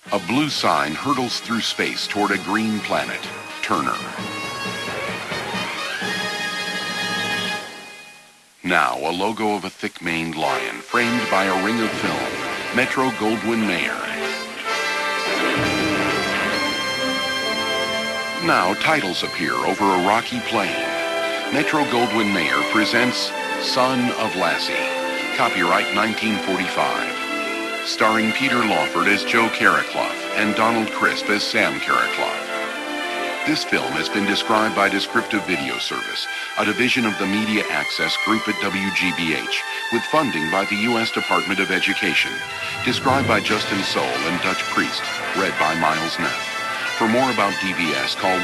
A blue sign hurtles through space toward a green planet, Turner. Now, a logo of a thick-maned lion framed by a ring of film, Metro-Goldwyn-Mayer. Now, titles appear over a rocky plain. Metro-Goldwyn-Mayer presents Son of Lassie, copyright 1945, starring Peter Lawford as Joe Carraclough and Donald Crisp as Sam Carraclough. This film has been described by Descriptive Video Service, a division of the Media Access Group at WGBH, with funding by the U.S. Department of Education. Described by Justin Soule and Dutch Priest, read by Miles Neff. For more about DVS, call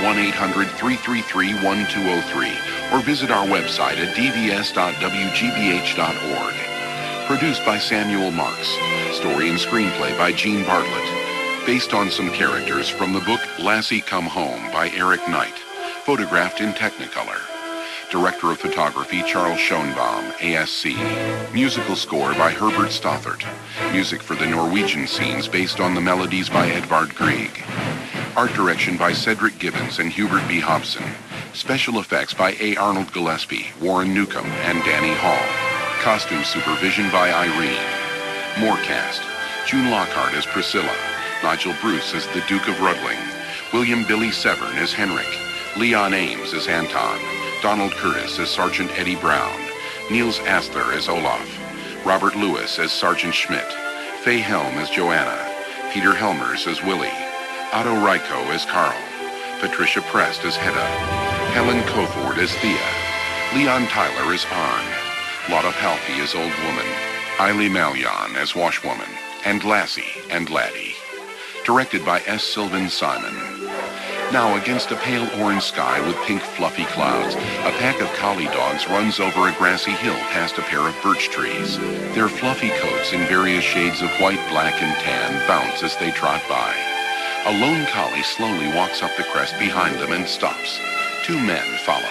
1-800-333-1203 or visit our website at dvs.wgbh.org. Produced by Samuel Marks. Story and screenplay by Gene Bartlett. Based on some characters from the book Lassie Come Home by Eric Knight. Photographed in Technicolor. Director of Photography Charles Schoenbaum, ASC. Musical score by Herbert Stothart. Music for the Norwegian scenes based on the melodies by Edvard Grieg. Art direction by Cedric Gibbons and Hubert B. Hobson. Special effects by A. Arnold Gillespie, Warren Newcomb, and Danny Hall. Costume supervision by Irene. More cast. June Lockhart as Priscilla. Nigel Bruce as the Duke of Rudling. William Billy Severn as Henrik. Leon Ames as Anton. Donald Curtis as Sergeant Eddie Brown. Niels Asler as Olaf. Robert Lewis as Sergeant Schmidt. Faye Helm as Joanna. Peter Helmers as Willie. Otto Reiko as Carl. Patricia Prest as Hedda. Helen Cothord as Thea. Leon Tyler as Arn. Lotta Palfi as Old Woman. Eiley Malyon as Washwoman. And Lassie and Laddie. Directed by S. Sylvan Simon. Now, against a pale orange sky with pink fluffy clouds, a pack of collie dogs runs over a grassy hill past a pair of birch trees. Their fluffy coats in various shades of white, black, and tan bounce as they trot by. A lone collie slowly walks up the crest behind them and stops. Two men follow.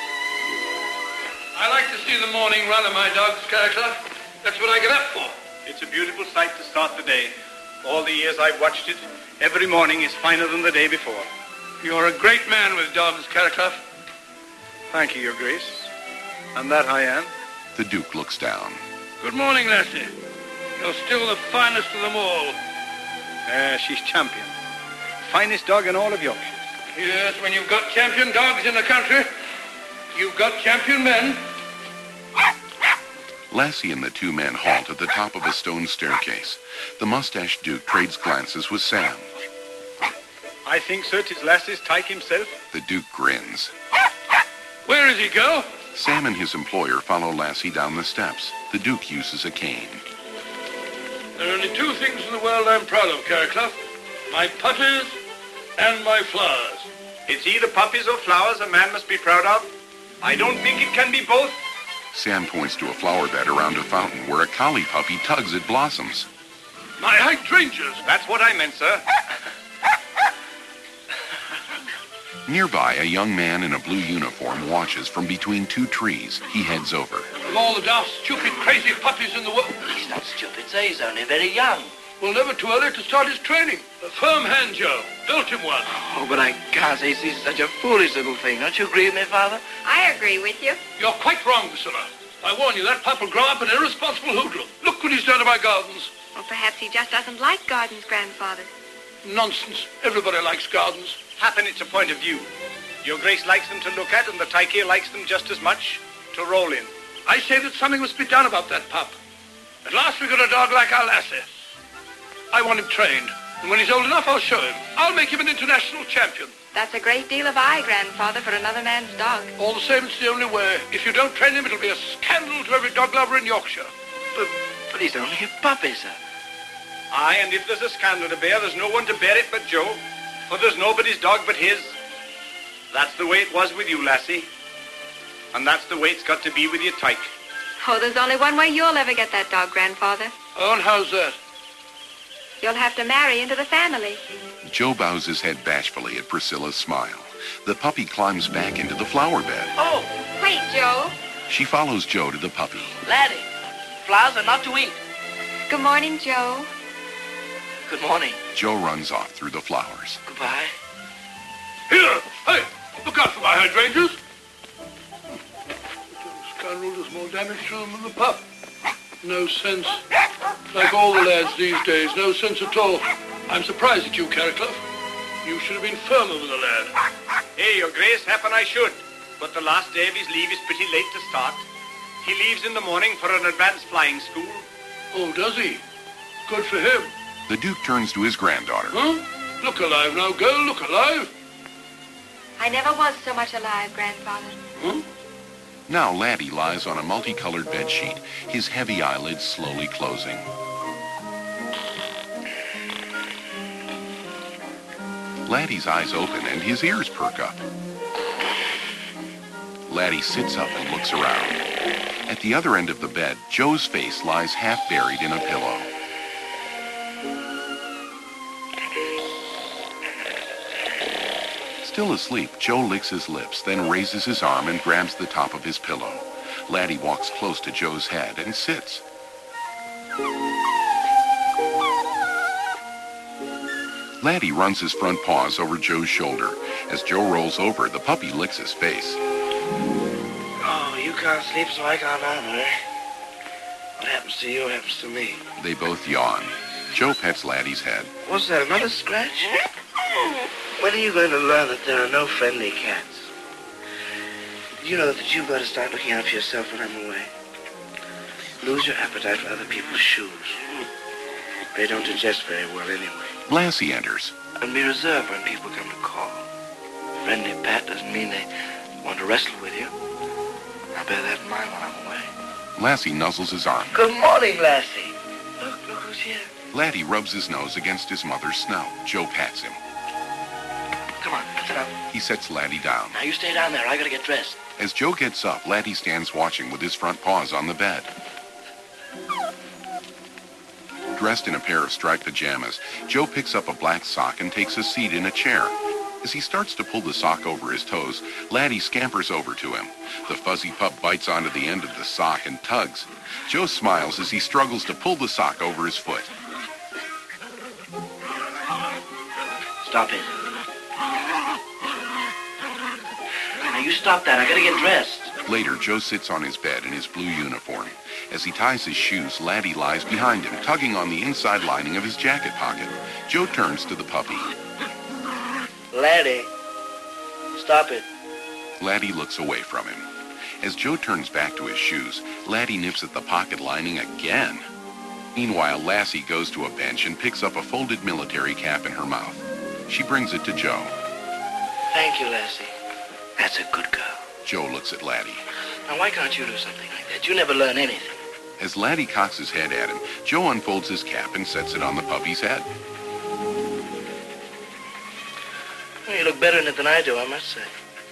I like to see the morning run of my dogs, Carraclough. That's what I get up for. It's a beautiful sight to start the day. All the years I've watched it, every morning is finer than the day before. You're a great man with dogs, Carraclough. Thank you, Your Grace. And that I am. The Duke looks down. Good morning, Lassie. You're still the finest of them all. She's champion. Finest dog in all of Yorkshire. Yes, when you've got champion dogs in the country, you've got champion men. Lassie and the two men halt at the top of a stone staircase. The mustached Duke trades glances with Sam. I think, sir, 'tis Lassie's tyke himself. The Duke grins. Where is he, go? Sam and his employer follow Lassie down the steps. The Duke uses a cane. There are only two things in the world I'm proud of, Carraclough. My puppies and my flowers. It's either puppies or flowers a man must be proud of. I don't think it can be both. Sam points to a flower bed around a fountain where a collie puppy tugs at blossoms. My hydrangeas. That's what I meant, sir. Nearby, a young man in a blue uniform watches from between two trees. He heads over. Of all the daft, stupid, crazy puppies in the world. He's not stupid, sir. He's only very young. Well, never too early to start his training. A firm hand, Joe. Built him one. Oh, but I can't say this is such a foolish little thing. Don't you agree with me, Father? I agree with you. You're quite wrong, Priscilla. I warn you, that pup will grow up an irresponsible hoodlum. Look what he's done to my gardens. Well, perhaps he just doesn't like gardens, Grandfather. Nonsense. Everybody likes gardens. Happen it's a point of view. Your Grace likes them to look at, and the tyke here likes them just as much to roll in. I say that something must be done about that pup. At last we got a dog like our Lassie. I want him trained, and when he's old enough, I'll show him. I'll make him an international champion. That's a great deal of eye, Grandfather, for another man's dog. All the same, it's the only way. If you don't train him, it'll be a scandal to every dog lover in Yorkshire. But he's only a puppy, sir. Aye, and if there's a scandal to bear, there's no one to bear it but Joe. For there's nobody's dog but his. That's the way it was with you, Lassie. And that's the way it's got to be with your tyke. Oh, there's only one way you'll ever get that dog, Grandfather. Oh, and how's that? You'll have to marry into the family. Joe bows his head bashfully at Priscilla's smile. The puppy climbs back into the flower bed. Oh, Wait, Joe. She follows Joe to the puppy. Laddie, flowers are not to eat. Good morning, Joe. Good morning. Joe runs off through the flowers. Goodbye. Here! Hey! Look out for my hydrangeas! The scoundrel does more damage to them than the pup. No sense. Like all the lads these days, no sense at all. I'm surprised at you, Carriclough. You should have been firmer with the lad. Hey, your grace, happen I should. But the last day of his leave is pretty late to start. He leaves in the morning for an advanced flying school. Oh, does he? Good for him. The Duke turns to his granddaughter. Huh? Look alive now, girl, look alive. I never was so much alive, Grandfather. Huh? Now Laddie lies on a multicolored bedsheet, his heavy eyelids slowly closing. Laddie's eyes open and his ears perk up. Laddie sits up and looks around. At the other end of the bed, Joe's face lies half buried in a pillow. Still asleep, Joe licks his lips, then raises his arm and grabs the top of his pillow. Laddie walks close to Joe's head and sits. Laddie runs his front paws over Joe's shoulder. As Joe rolls over, the puppy licks his face. Oh, you can't sleep, so I can't either, eh? What happens to you happens to me. They both yawn. Joe pets Laddie's head. What's that, another scratch? When are you going to learn that there are no friendly cats? You know that you've got to start looking out for yourself when I'm away. Lose your appetite for other people's shoes. They don't digest very well anyway. Lassie enters. And be reserved when people come to call. Friendly pat doesn't mean they want to wrestle with you. I'll bear that in mind while I'm away. Lassie nuzzles his arm. Good morning, Lassie. Look who's here. Laddie rubs his nose against his mother's snout. Joe pats him. Come on, sit up. He sets Laddie down. Now you stay down there. I gotta get dressed. As Joe gets up, Laddie stands watching with his front paws on the bed. Dressed in a pair of striped pajamas, Joe picks up a black sock and takes a seat in a chair. As he starts to pull the sock over his toes, Laddie scampers over to him. The fuzzy pup bites onto the end of the sock and tugs. Joe smiles as he struggles to pull the sock over his foot. Stop it. Now you stop that. I gotta get dressed. Later, Joe sits on his bed in his blue uniform. As he ties his shoes, Laddie lies behind him, tugging on the inside lining of his jacket pocket. Joe turns to the puppy. Laddie, stop it. Laddie looks away from him. As Joe turns back to his shoes, Laddie nips at the pocket lining again. Meanwhile, Lassie goes to a bench and picks up a folded military cap in her mouth. She brings it to Joe. Thank you, Lassie. That's a good girl. Joe looks at Laddie. Now, why can't you do something like that? You never learn anything. As Laddie cocks his head at him, Joe unfolds his cap and sets it on the puppy's head. Well, you look better in it than I do, I must say.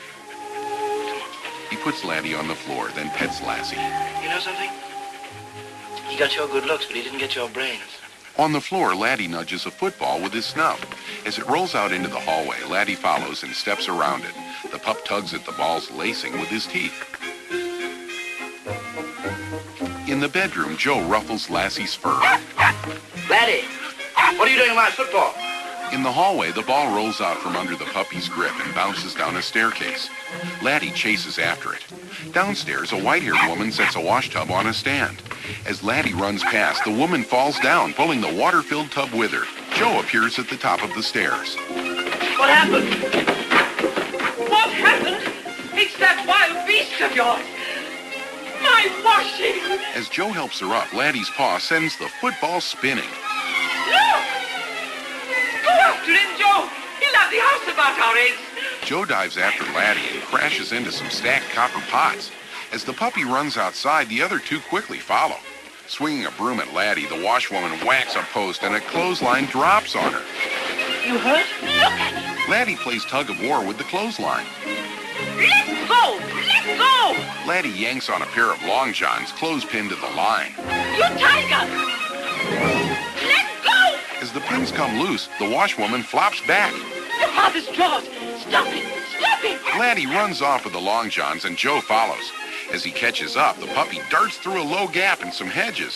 He puts Laddie on the floor, then pets Lassie. You know something? He got your good looks, but he didn't get your brains. On the floor, Laddie nudges a football with his snout. As it rolls out into the hallway, Laddie follows and steps around it. The pup tugs at the ball's lacing with his teeth. In the bedroom, Joe ruffles Lassie's fur. Laddie, what are you doing with my football? In the hallway, the ball rolls out from under the puppy's grip and bounces down a staircase. Laddie chases after it. Downstairs, a white-haired woman sets a wash tub on a stand. As Laddie runs past, the woman falls down, pulling the water-filled tub with her. Joe appears at the top of the stairs. What happened? What happened? It's that wild beast of yours. My washing. As Joe helps her up, Laddie's paw sends the football spinning. No! Go after him, Joe. He'll have the house about our heads. Joe dives after Laddie and crashes into some stacked copper pots. As the puppy runs outside, the other two quickly follow. Swinging a broom at Laddie, the washwoman whacks a post and a clothesline drops on her. You hurt? Look at him. Laddie plays tug-of-war with the clothesline. Let go! Let go! Laddie yanks on a pair of long johns, clothespin to the line. You tiger! Let go! As the pins come loose, the washwoman flops back. Your father's drawers. Stop it! Stop it! Laddie runs off with the long johns and Joe follows. As he catches up, the puppy darts through a low gap and some hedges.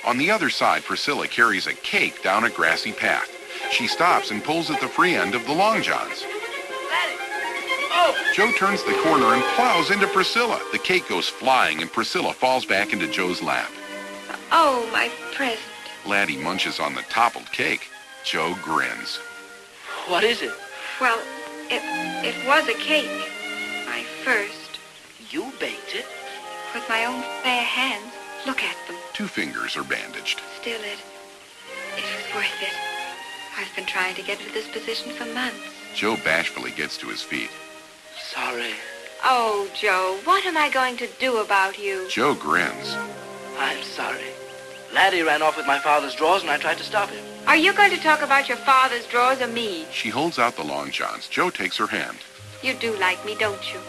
On the other side, Priscilla carries a cake down a grassy path. She stops and pulls at the free end of the long johns. Laddie! Oh! Joe turns the corner and plows into Priscilla. The cake goes flying and Priscilla falls back into Joe's lap. Oh, my present. Laddie munches on the toppled cake. Joe grins. What is it? Well, it was a cake. My first. You baked it? With my own fair hands. Look at them. 2 fingers are bandaged. Still, it was worth it. I've been trying to get into this position for months. Joe bashfully gets to his feet. Sorry. Oh, Joe, what am I going to do about you? Joe grins. I'm sorry. Laddie ran off with my father's drawers and I tried to stop him. Are you going to talk about your father's drawers or me? She holds out the long johns. Joe takes her hand. You do like me, don't you?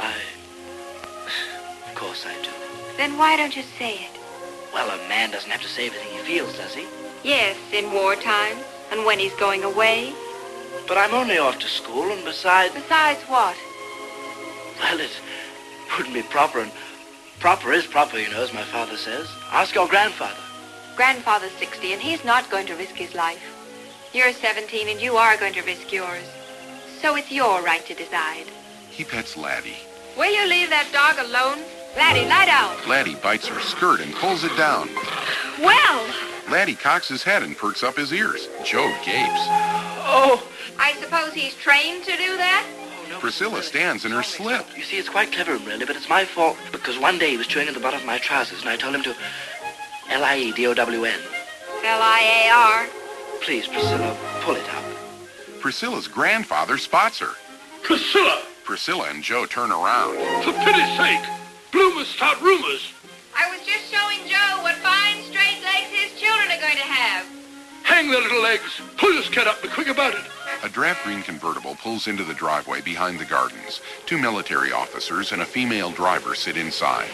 Of course I do. Then why don't you say it? Well, a man doesn't have to say everything he feels, does he? Yes, in wartime, and when he's going away. But I'm only off to school, and besides... Besides what? Well, it wouldn't be proper, and proper is proper, you know, as my father says. Ask your grandfather. Grandfather's 60, and he's not going to risk his life. You're 17, and you are going to risk yours. So it's your right to decide. He pets Laddie. Will you leave that dog alone? Laddie, lie down. Laddie bites her skirt and pulls it down. Well! Laddie cocks his head and perks up his ears. Joe gapes. Oh! I suppose he's trained to do that? Oh, no, Priscilla stands in her slip. You see, it's quite clever of him, really, but it's my fault, because one day he was chewing at the bottom of my trousers, and I told him to L-I-E-D-O-W-N. L-I-A-R. Please, Priscilla, pull it up. Priscilla's grandfather spots her. Priscilla! Priscilla and Joe turn around. For pity's sake! Bloomers start rumors. I was just showing Joe what fine straight legs his children are going to have. Hang their little legs. Pull this cat up. Be quick about it. A drab green convertible pulls into the driveway behind the gardens. 2 military officers and a female driver sit inside.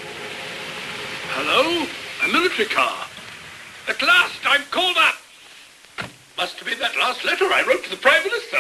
Hello? A military car. At last, I'm called up. Must have been that last letter I wrote to the Prime Minister.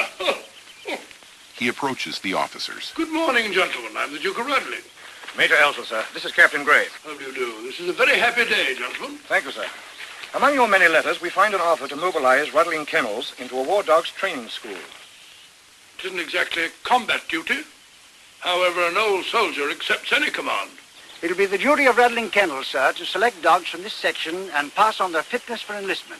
He approaches the officers. Good morning, gentlemen. I'm the Duke of Rudley. Major Elsel, sir. This is Captain Gray. How do you do? This is a very happy day, gentlemen. Thank you, sir. Among your many letters, we find an offer to mobilize Rudling Kennels into a war dog's training school. It isn't exactly combat duty. However, an old soldier accepts any command. It'll be the duty of Rudling Kennels, sir, to select dogs from this section and pass on their fitness for enlistment.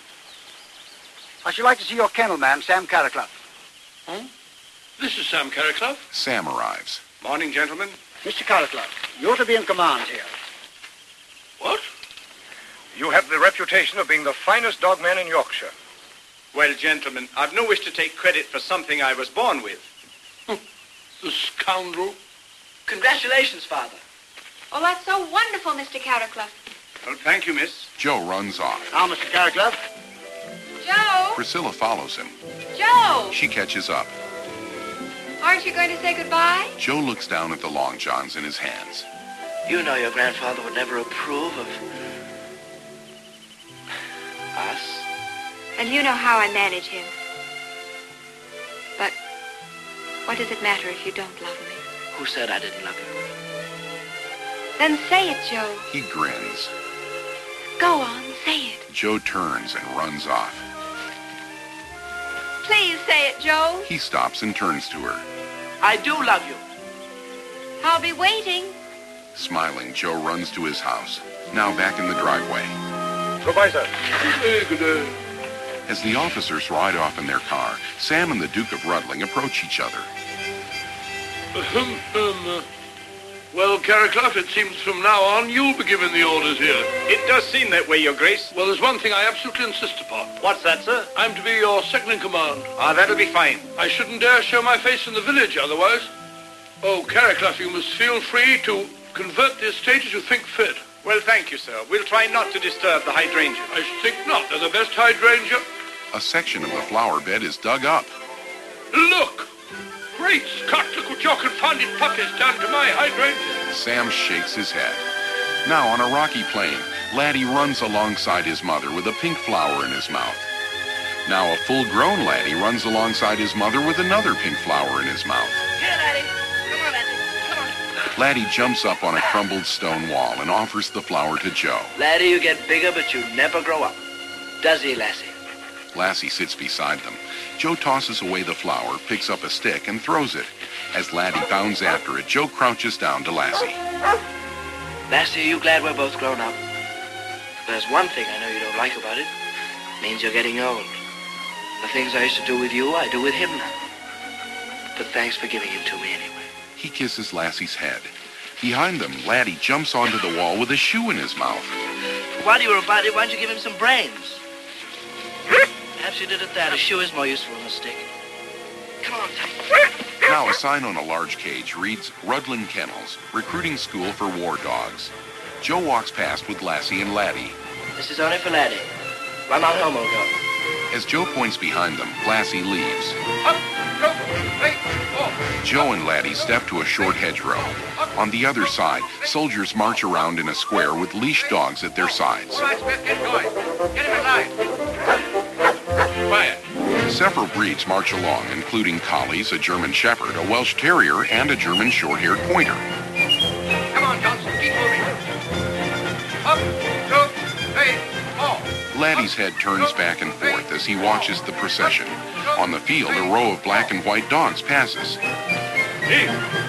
I should like to see your kennel man, Sam Carraclough. Huh? This is Sam Carraclough. Sam arrives. Morning, gentlemen. Mr. Carraclough, you're to be in command here. What? You have the reputation of being the finest dogman in Yorkshire. Well, gentlemen, I've no wish to take credit for something I was born with. The scoundrel. Congratulations, Father. Oh, that's so wonderful, Mr. Carraclough. Well, thank you, miss. Joe runs off. Now, Mr. Carraclough. Joe! Priscilla follows him. Joe! She catches up. Aren't you going to say goodbye? Joe looks down at the long johns in his hands. You know your grandfather would never approve of us. And you know how I manage him. But what does it matter if you don't love me? Who said I didn't love you? Then say it, Joe. He grins. Go on, say it. Joe turns and runs off. Please say it, Joe. He stops and turns to her. I do love you. I'll be waiting. Smiling, Joe runs to his house. Now back in the driveway. Goodbye, sir. Good day. As the officers ride off in their car, Sam and the Duke of Rudling approach each other. Well, Carraclough, it seems from now on you'll be giving the orders here. It does seem that way, Your Grace. Well, there's one thing I absolutely insist upon. What's that, sir? I'm to be your second in command. Ah, that'll be fine. I shouldn't dare show my face in the village otherwise. Oh, Carraclough, you must feel free to convert the estate as you think fit. Well, thank you, sir. We'll try not to disturb the hydrangea. I should think not. They're the best hydrangea. A section of the flower bed is dug up. Look! Great Scott, look what your confounded pup has done to my hydrangea. Sam shakes his head. Now on a rocky plain, Laddie runs alongside his mother with a pink flower in his mouth. Now a full-grown Laddie runs alongside his mother with another pink flower in his mouth. Here, Laddie. Come on, Laddie. Come on. Laddie jumps up on a crumbled stone wall and offers the flower to Joe. Laddie, you get bigger, but you never grow up. Does he, Lassie? Lassie sits beside them. Joe tosses away the flower, picks up a stick, and throws it. As Laddie bounds after it, Joe crouches down to Lassie. Lassie, are you glad we're both grown up? There's one thing I know you don't like about it. It means you're getting old. The things I used to do with you, I do with him now. But thanks for giving him to me anyway. He kisses Lassie's head. Behind them, Laddie jumps onto the wall with a shoe in his mouth. While you were about it, why don't you give him some brains? Perhaps you did at that. A shoe is more useful than a stick. Come on, Tyke. Now a sign on a large cage reads, Rudlin Kennels, recruiting school for war dogs. Joe walks past with Lassie and Laddie. This is only for Laddie. Run on home, old dog. As Joe points behind them, Lassie leaves. Up, go, hey, oh. Joe and Laddie step to a short hedgerow. On the other side, soldiers march around in a square with leashed dogs at their sides. All right, Smith, get going. Get him in line. Quiet. Several breeds march along, including collies, a German Shepherd, a Welsh Terrier, and a German short-haired pointer. Come on, Johnson, keep moving. Up, go, hey, oh. Laddie's head turns back and forth as he watches the procession. On the field, a row of black and white dogs passes. Here.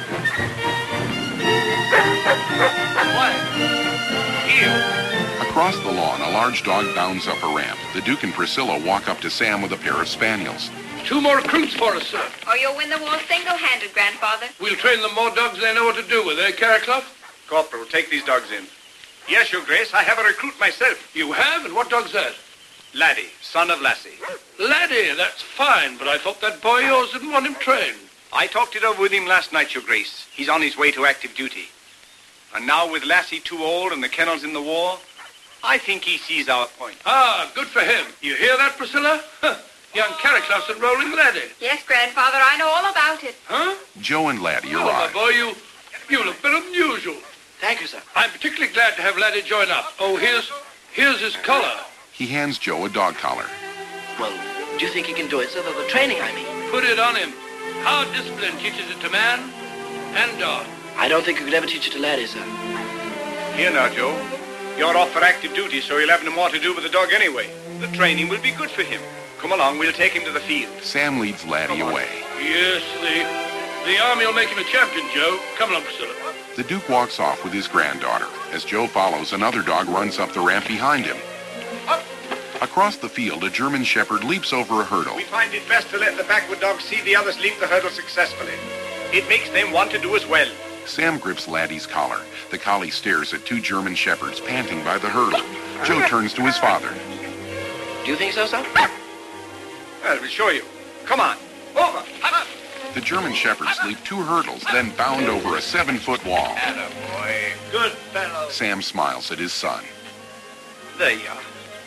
Quiet. Heel. Across the lawn, a large dog bounds up a ramp. The Duke and Priscilla walk up to Sam with a pair of spaniels. 2 more recruits for us, sir. Or you'll win the war single-handed, Grandfather. We'll train them more dogs than they know what to do with, eh, Carraclough? Corporal, take these dogs in. Yes, Your Grace, I have a recruit myself. You have? And what dog's that? Laddie, son of Lassie. Laddie, that's fine, but I thought that boy of yours didn't want him trained. I talked it over with him last night, Your Grace. He's on his way to active duty. And now with Lassie too old and the kennels in the war, I think he sees our point. Ah, good for him. You hear that, Priscilla? Huh. Young Carraclough's enrolling Laddie. Yes, Grandfather, I know all about it. Huh? Joe and Laddie Oh, my arrive. boy, you look better than usual. Thank you, sir. I'm particularly glad to have Laddie join up. Oh, here's his collar. He hands Joe a dog collar. Well, do you think he can do it, sir? The training, I mean. Put it on him. How discipline teaches it to man and dog. I don't think you could ever teach it to Laddie, sir. Here now, Joe. You're off for active duty, so he'll have no more to do with the dog anyway. The training will be good for him. Come along, we'll take him to the field. Sam leads Laddie away. Yes, the army will make him a champion, Joe. Come along, Priscilla. The Duke walks off with his granddaughter. As Joe follows, another dog runs up the ramp behind him. Up. Across the field, a German Shepherd leaps over a hurdle. We find it best to let the backward dogs see the others leap the hurdle successfully. It makes them want to do as well. Sam grips Laddie's collar. The collie stares at 2 German Shepherds panting by the hurdle. Joe turns to his father. Do you think so, sir? Well, we'll show you. Come on. Over. Up. The German Shepherds leap 2 hurdles, then bound over a 7-foot wall. Attaboy. Good fellow. Sam smiles at his son. There you are.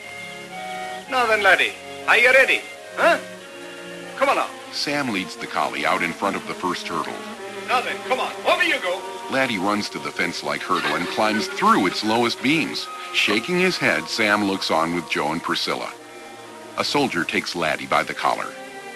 Now then, Laddie, are you ready? Huh? Come on now. Sam leads the collie out in front of the first hurdle. Now then, come on. Over you go. Laddie runs to the fence-like hurdle and climbs through its lowest beams. Shaking his head, Sam looks on with Joe and Priscilla. A soldier takes Laddie by the collar.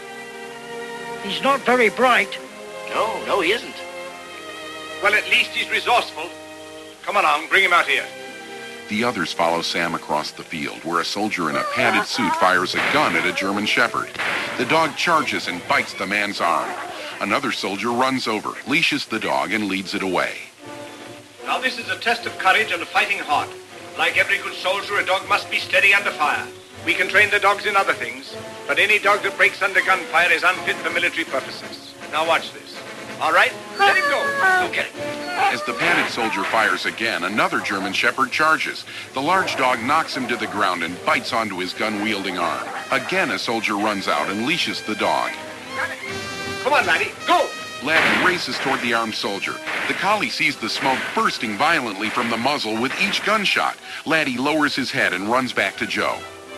He's not very bright. No, he isn't. Well, at least he's resourceful. Come on, bring him out here. The others follow Sam across the field, where a soldier in a padded suit fires a gun at a German Shepherd. The dog charges and bites the man's arm. Another soldier runs over, leashes the dog, and leads it away. Now this is a test of courage and a fighting heart. Like every good soldier, a dog must be steady under fire. We can train the dogs in other things, but any dog that breaks under gunfire is unfit for military purposes. Now watch this. All right? Let him go. Go get him. As the padded soldier fires again, another German Shepherd charges. The large dog knocks him to the ground and bites onto his gun-wielding arm. Again, a soldier runs out and leashes the dog. Come on, Laddie. Go! Laddie races toward the armed soldier. The collie sees the smoke bursting violently from the muzzle with each gunshot. Laddie lowers his head and runs back to Joe.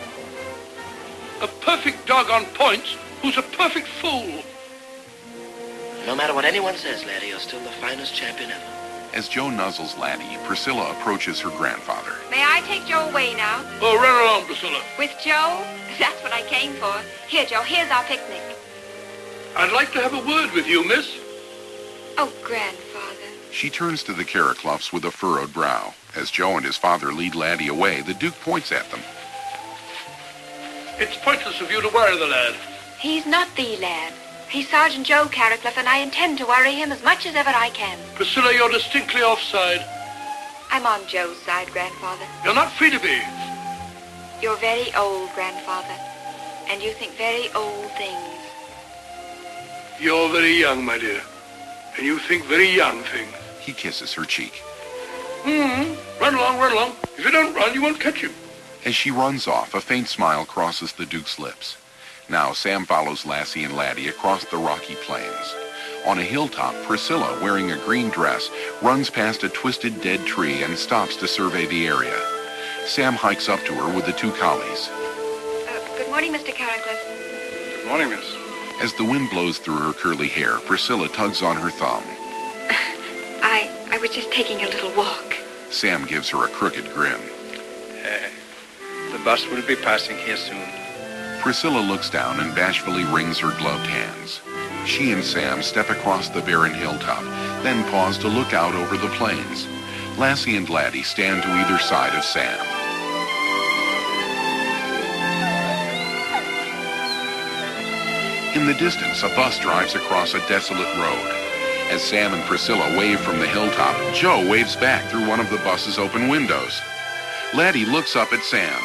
A perfect dog on points who's a perfect fool. No matter what anyone says, Laddie, you're still the finest champion ever. As Joe nuzzles Laddie, Priscilla approaches her grandfather. May I take Joe away now? Oh, run along, Priscilla. With Joe? That's what I came for. Here, Joe, here's our picnic. I'd like to have a word with you, miss. Oh, Grandfather. She turns to the Carracloughs with a furrowed brow. As Joe and his father lead Laddie away, the Duke points at them. It's pointless of you to worry the lad. He's not the lad. He's Sergeant Joe Carraclough, and I intend to worry him as much as ever I can. Priscilla, you're distinctly offside. I'm on Joe's side, Grandfather. You're not free to be. You're very old, Grandfather, and you think very old things. You're very young, my dear, and you think very young things. He kisses her cheek. Run along, run along. If you don't run, you won't catch him. As she runs off, a faint smile crosses the Duke's lips. Now Sam follows Lassie and Laddie across the rocky plains. On a hilltop, Priscilla, wearing a green dress, runs past a twisted dead tree and stops to survey the area. Sam hikes up to her with the two collies. Good morning, Mr. Carraclough. Good morning, miss. As the wind blows through her curly hair, Priscilla tugs on her thumb. I was just taking a little walk. Sam gives her a crooked grin. The bus will be passing here soon. Priscilla looks down and bashfully wrings her gloved hands. She and Sam step across the barren hilltop, then pause to look out over the plains. Lassie and Laddie stand to either side of Sam. In the distance, a bus drives across a desolate road. As Sam and Priscilla wave from the hilltop, Joe waves back through one of the bus's open windows. Laddie looks up at Sam.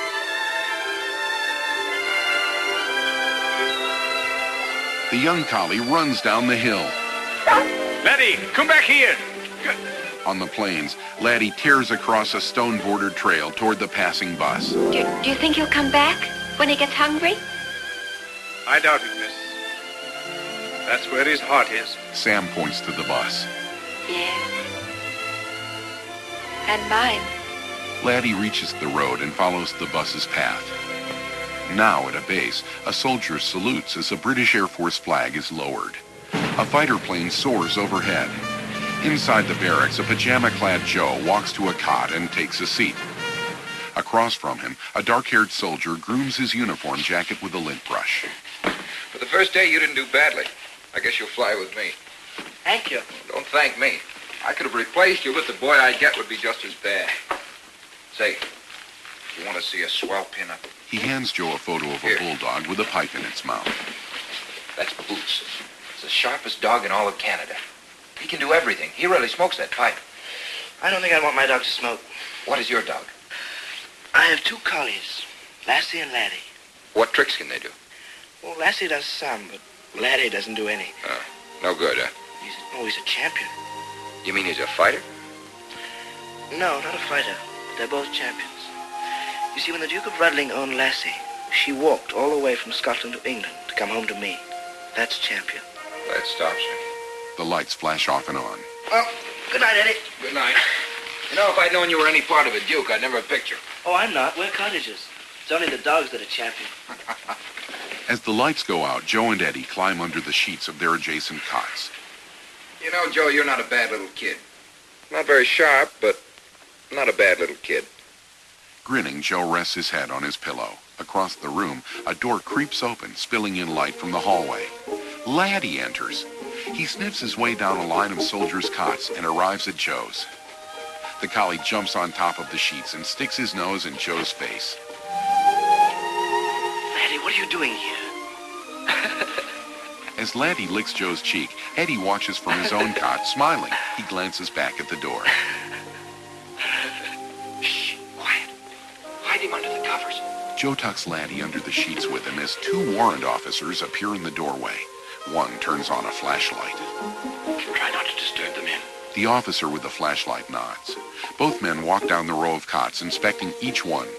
The young collie runs down the hill. Laddie, come back here. On the plains, Laddie tears across a stone-bordered trail toward the passing bus. Do you think he'll come back when he gets hungry? I doubt it, miss. That's where his heart is. Sam points to the bus. Yes. And mine. Laddie reaches the road and follows the bus's path. Now at a base, a soldier salutes as a British Air Force flag is lowered. A fighter plane soars overhead. Inside the barracks, a pajama-clad Joe walks to a cot and takes a seat. Across from him, a dark-haired soldier grooms his uniform jacket with a lint brush. For the first day, you didn't do badly. I guess you'll fly with me. Thank you. Don't thank me. I could have replaced you, but the boy I get would be just as bad. Say, you want to see a swell pinup? He hands Joe a photo of a bulldog with a pipe in its mouth. That's Boots. It's the sharpest dog in all of Canada. He can do everything. He really smokes that pipe. I don't think I want my dog to smoke. What is your dog? I have two collies, Lassie and Laddie. What tricks can they do? Well, Lassie does some, but Laddie doesn't do any. No good, huh? He's a champion. You mean he's a fighter? No, not a fighter. They're both champions. You see, when the Duke of Rudling owned Lassie, she walked all the way from Scotland to England to come home to me. That's champion. That stops her. The lights flash off and on. Well, good night, Eddie. Good night. You know, if I'd known you were any part of a Duke, I'd never have picked you. Oh, I'm not. We're cottagers. It's only the dogs that are champion. As the lights go out, Joe and Eddie climb under the sheets of their adjacent cots. You know, Joe, you're not a bad little kid. Not very sharp, but not a bad little kid. Grinning, Joe rests his head on his pillow. Across the room, a door creeps open, spilling in light from the hallway. Laddie enters. He sniffs his way down a line of soldiers' cots and arrives at Joe's. The collie jumps on top of the sheets and sticks his nose in Joe's face. Laddie, what are you doing here? As Laddie licks Joe's cheek, Eddie watches from his own cot, smiling. He glances back at the door. Shh, quiet. Hide him under the covers. Joe tucks Laddie under the sheets with him as two warrant officers appear in the doorway. One turns on a flashlight. Try not to disturb the men. The officer with the flashlight nods. Both men walk down the row of cots, inspecting each one.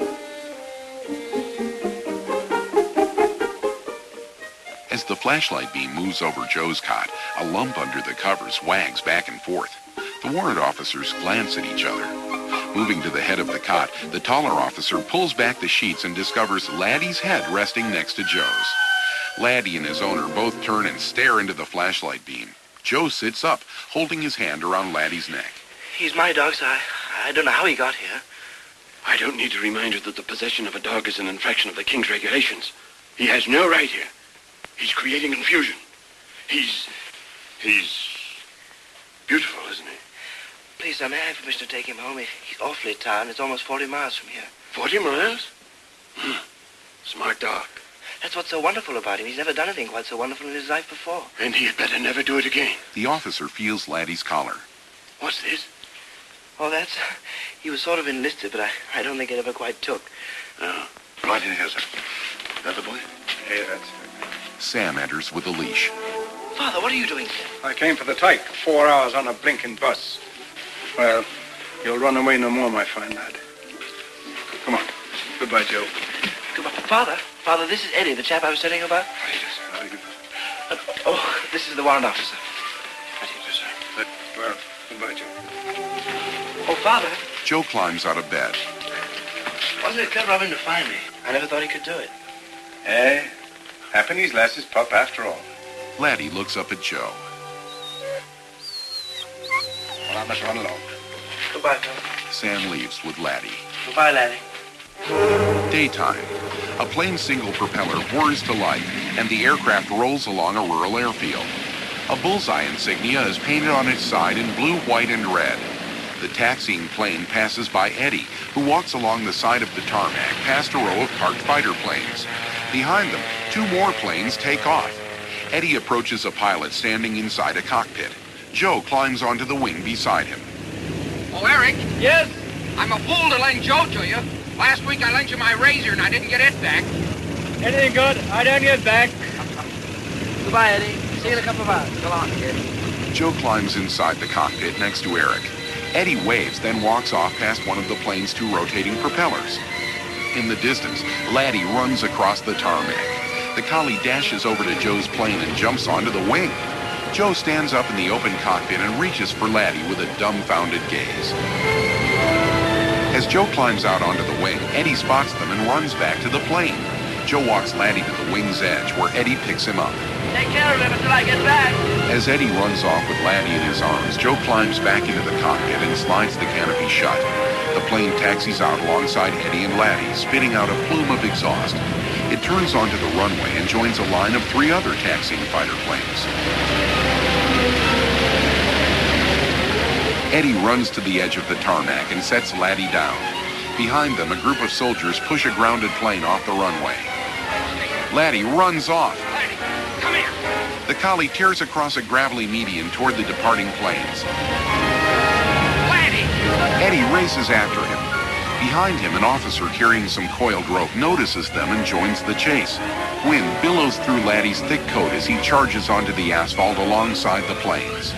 As the flashlight beam moves over Joe's cot, a lump under the covers wags back and forth. The warrant officers glance at each other. Moving to the head of the cot, the taller officer pulls back the sheets and discovers Laddie's head resting next to Joe's. Laddie and his owner both turn and stare into the flashlight beam. Joe sits up, holding his hand around Laddie's neck. He's my dog, so I don't know how he got here. I don't need to remind you that the possession of a dog is an infraction of the King's regulations. He has no right here. He's creating confusion. He's Beautiful, isn't he? Please, sir, may I have permission to take him home? He's awfully tired, and it's almost 40 miles from here. 40 miles? Smart dog. That's what's so wonderful about him. He's never done anything quite so wonderful in his life before. And he had better never do it again. The officer feels Laddie's collar. What's this? Oh, that's... He was sort of enlisted, but I don't think it ever quite took. Oh, right in here, sir. That the boy? Hey, that's... Sam enters with a leash. Father, what are you doing here? I came for the tyke. 4 hours on a blinking bus. Well, you'll run away no more, my fine lad. Come on. Goodbye, Joe. Goodbye. Father, this is Eddie, the chap I was telling you about. Oh, this is the warrant officer. Well, goodbye, Joe. Oh, Father. Joe climbs out of bed. Wasn't it clever of him to find me? I never thought he could do it. Eh? Happiness lass's pup after all. Laddie looks up at Joe. Well, I must run along. Goodbye, Father. Sam leaves with Laddie. Goodbye, Laddie. Daytime. A plane's single propeller whirs to life, and the aircraft rolls along a rural airfield. A bullseye insignia is painted on its side in blue, white, and red. The taxiing plane passes by Eddie, who walks along the side of the tarmac past a row of parked fighter planes. Behind them, 2 more planes take off. Eddie approaches a pilot standing inside a cockpit. Joe climbs onto the wing beside him. Oh, Eric? Yes? I'm a fool to lend Joe to you. Last week I lent you my razor and I didn't get it back. Anything good? I don't get back. Goodbye, Eddie. See you in a couple of hours. Go on, kid. Joe climbs inside the cockpit next to Eric. Eddie waves, then walks off past one of the plane's 2 rotating propellers. In the distance, Laddie runs across the tarmac. The collie dashes over to Joe's plane and jumps onto the wing. Joe stands up in the open cockpit and reaches for Laddie with a dumbfounded gaze. As Joe climbs out onto the wing, Eddie spots them and runs back to the plane. Joe walks Laddie to the wing's edge, where Eddie picks him up. Take care of him until I get back. As Eddie runs off with Laddie in his arms, Joe climbs back into the cockpit and slides the canopy shut. The plane taxis out alongside Eddie and Laddie, spitting out a plume of exhaust. It turns onto the runway and joins a line of 3 other taxiing fighter planes. Eddie runs to the edge of the tarmac and sets Laddie down. Behind them, a group of soldiers push a grounded plane off the runway. Laddie runs off. Laddie, come here. The collie tears across a gravelly median toward the departing planes. Laddie! Eddie races after him. Behind him, an officer carrying some coiled rope notices them and joins the chase. Wind billows through Laddie's thick coat as he charges onto the asphalt alongside the planes.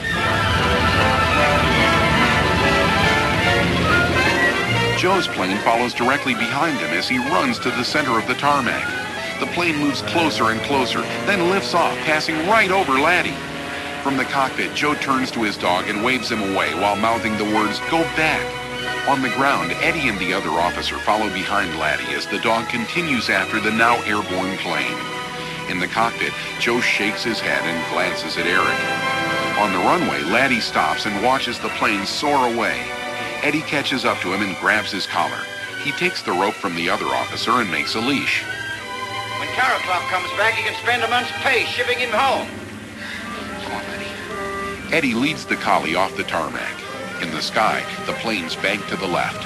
Joe's plane follows directly behind him as he runs to the center of the tarmac. The plane moves closer and closer, then lifts off, passing right over Laddie. From the cockpit, Joe turns to his dog and waves him away while mouthing the words, "Go back." On the ground, Eddie and the other officer follow behind Laddie as the dog continues after the now airborne plane. In the cockpit, Joe shakes his head and glances at Eric. On the runway, Laddie stops and watches the plane soar away. Eddie catches up to him and grabs his collar. He takes the rope from the other officer and makes a leash. When Carraclough comes back, he can spend a month's pay shipping him home. Come on, Eddie. Eddie leads the collie off the tarmac. In the sky, the planes bank to the left.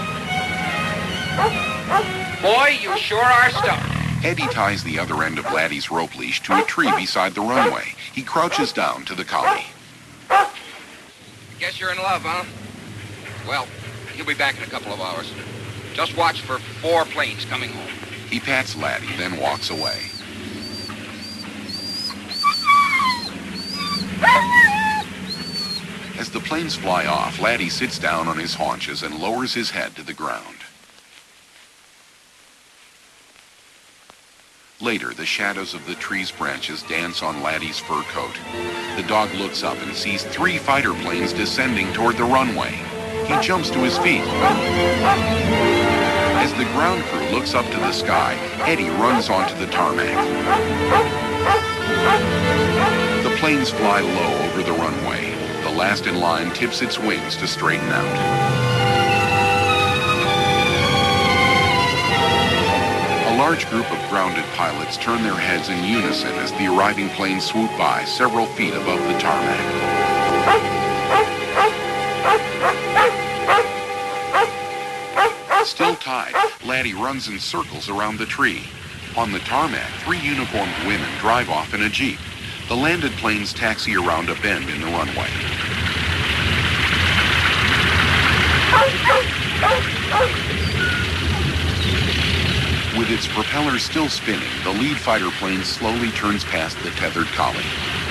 Boy, you sure are stuck. Eddie ties the other end of Laddie's rope leash to a tree beside the runway. He crouches down to the collie. Guess you're in love, huh? Well, he'll be back in a couple of hours. Just watch for 4 planes coming home. He pats Laddie, then walks away. As the planes fly off, Laddie sits down on his haunches and lowers his head to the ground. Later, the shadows of the tree's branches dance on Laddie's fur coat. The dog looks up and sees 3 fighter planes descending toward the runway. He jumps to his feet. As the ground crew looks up to the sky, Eddie runs onto the tarmac. The planes fly low over the runway. The last in line tips its wings to straighten out. A large group of grounded pilots turn their heads in unison as the arriving planes swoop by several feet above the tarmac. Still tied, Laddie runs in circles around the tree. On the tarmac, 3 uniformed women drive off in a Jeep. The landed planes taxi around a bend in the runway. With its propellers still spinning, the lead fighter plane slowly turns past the tethered collie.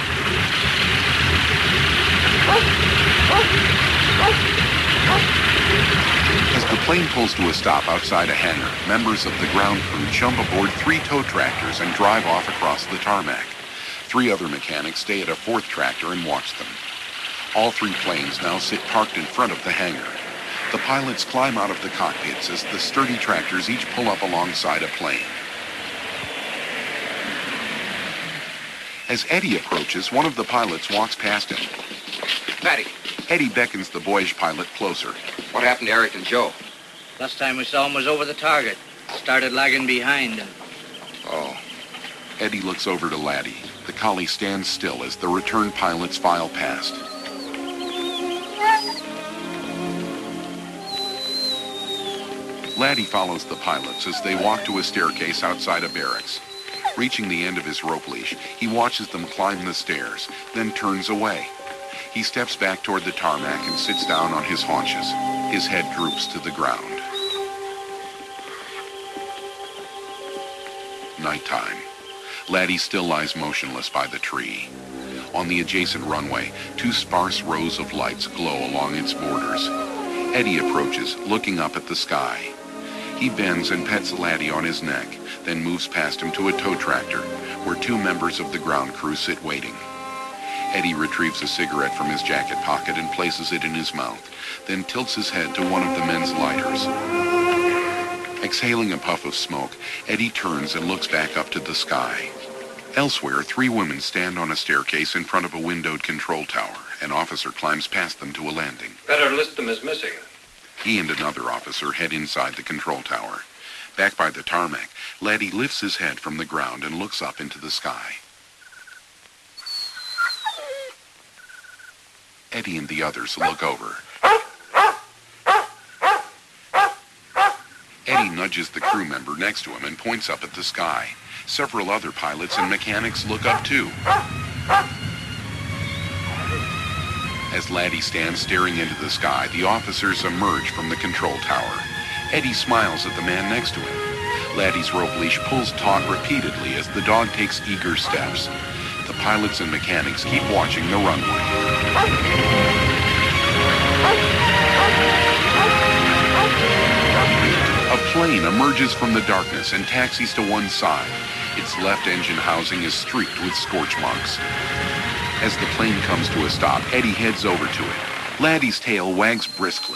As the plane pulls to a stop outside a hangar, members of the ground crew jump aboard 3 tow tractors and drive off across the tarmac. 3 other mechanics stay at a 4th tractor and watch them. All 3 planes now sit parked in front of the hangar. The pilots climb out of the cockpits as the sturdy tractors each pull up alongside a plane. As Eddie approaches, one of the pilots walks past him. Patty. Eddie beckons the boyish pilot closer. What happened to Eric and Joe? Last time we saw him was over the target. Started lagging behind. Oh. Eddie looks over to Laddie. The collie stands still as the return pilots file past. Laddie follows the pilots as they walk to a staircase outside a barracks. Reaching the end of his rope leash, he watches them climb the stairs, then turns away. He steps back toward the tarmac and sits down on his haunches. His head droops to the ground. Nighttime. Laddie still lies motionless by the tree. On the adjacent runway, 2 sparse rows of lights glow along its borders. Eddie approaches, looking up at the sky. He bends and pets Laddie on his neck, then moves past him to a tow tractor, where 2 members of the ground crew sit waiting. Eddie retrieves a cigarette from his jacket pocket and places it in his mouth, then tilts his head to one of the men's lighters. Exhaling a puff of smoke, Eddie turns and looks back up to the sky. Elsewhere, 3 women stand on a staircase in front of a windowed control tower. An officer climbs past them to a landing. Better list them as missing. He and another officer head inside the control tower. Back by the tarmac, Laddie lifts his head from the ground and looks up into the sky. Eddie and the others look over. Eddie nudges the crew member next to him and points up at the sky. Several other pilots and mechanics look up too. As Laddie stands staring into the sky, the officers emerge from the control tower. Eddie smiles at the man next to him. Laddie's rope leash pulls taut repeatedly as the dog takes eager steps. The pilots and mechanics keep watching the runway. A plane emerges from the darkness and taxis to one side. Its left engine housing is streaked with scorch marks. As the plane comes to a stop, Eddie heads over to it. Laddie's tail wags briskly.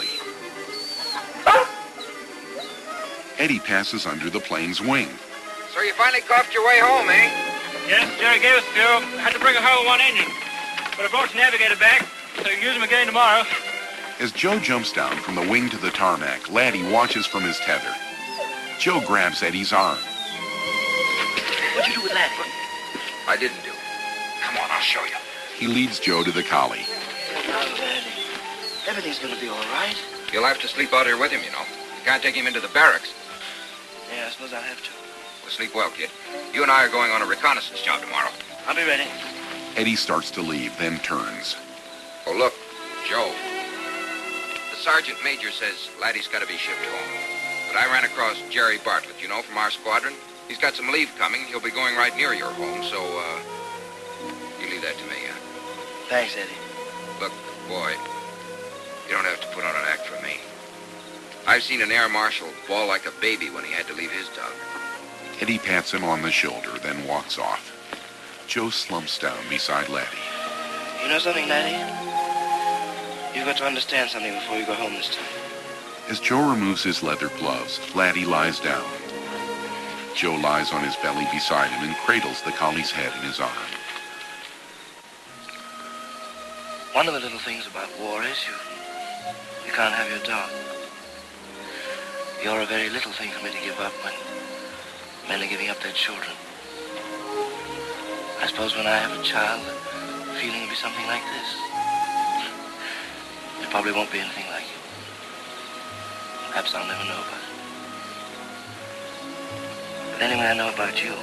Eddie passes under the plane's wing. So you finally coughed your way home, eh? Yes, Jerry gave us fuel. Had to bring a whole 1 engine. But I brought the navigator back, so you can use him again tomorrow. As Joe jumps down from the wing to the tarmac, Laddie watches from his tether. Joe grabs Eddie's arm. What'd you do with Laddie? I didn't do it. Come on, I'll show you. He leads Joe to the collie. Now, Laddie, everything's gonna be all right. You'll have to sleep out here with him, you know. You can't take him into the barracks. Yeah, I suppose I'll have to. Well, sleep well, kid. You and I are going on a reconnaissance job tomorrow. I'll be ready. Eddie starts to leave, then turns. Oh, look, Joe. The sergeant major says Laddie's got to be shipped home. But I ran across Jerry Bartlett, you know, from our squadron. He's got some leave coming. He'll be going right near your home, so, you leave that to me, Thanks, Eddie. Look, boy, you don't have to put on an act for me. I've seen an air marshal bawl like a baby when he had to leave his dog. Eddie pats him on the shoulder, then walks off. Joe slumps down beside Laddie. You know something, Laddie? You've got to understand something before you go home this time. As Joe removes his leather gloves, Laddie lies down. Joe lies on his belly beside him and cradles the collie's head in his arm. One of the little things about war is you can't have your dog. You're a very little thing for me to give up when men are giving up their children. I suppose when I have a child, the feeling will be something like this. There probably won't be anything like you. Perhaps I'll never know about it. But anyway, I know about you.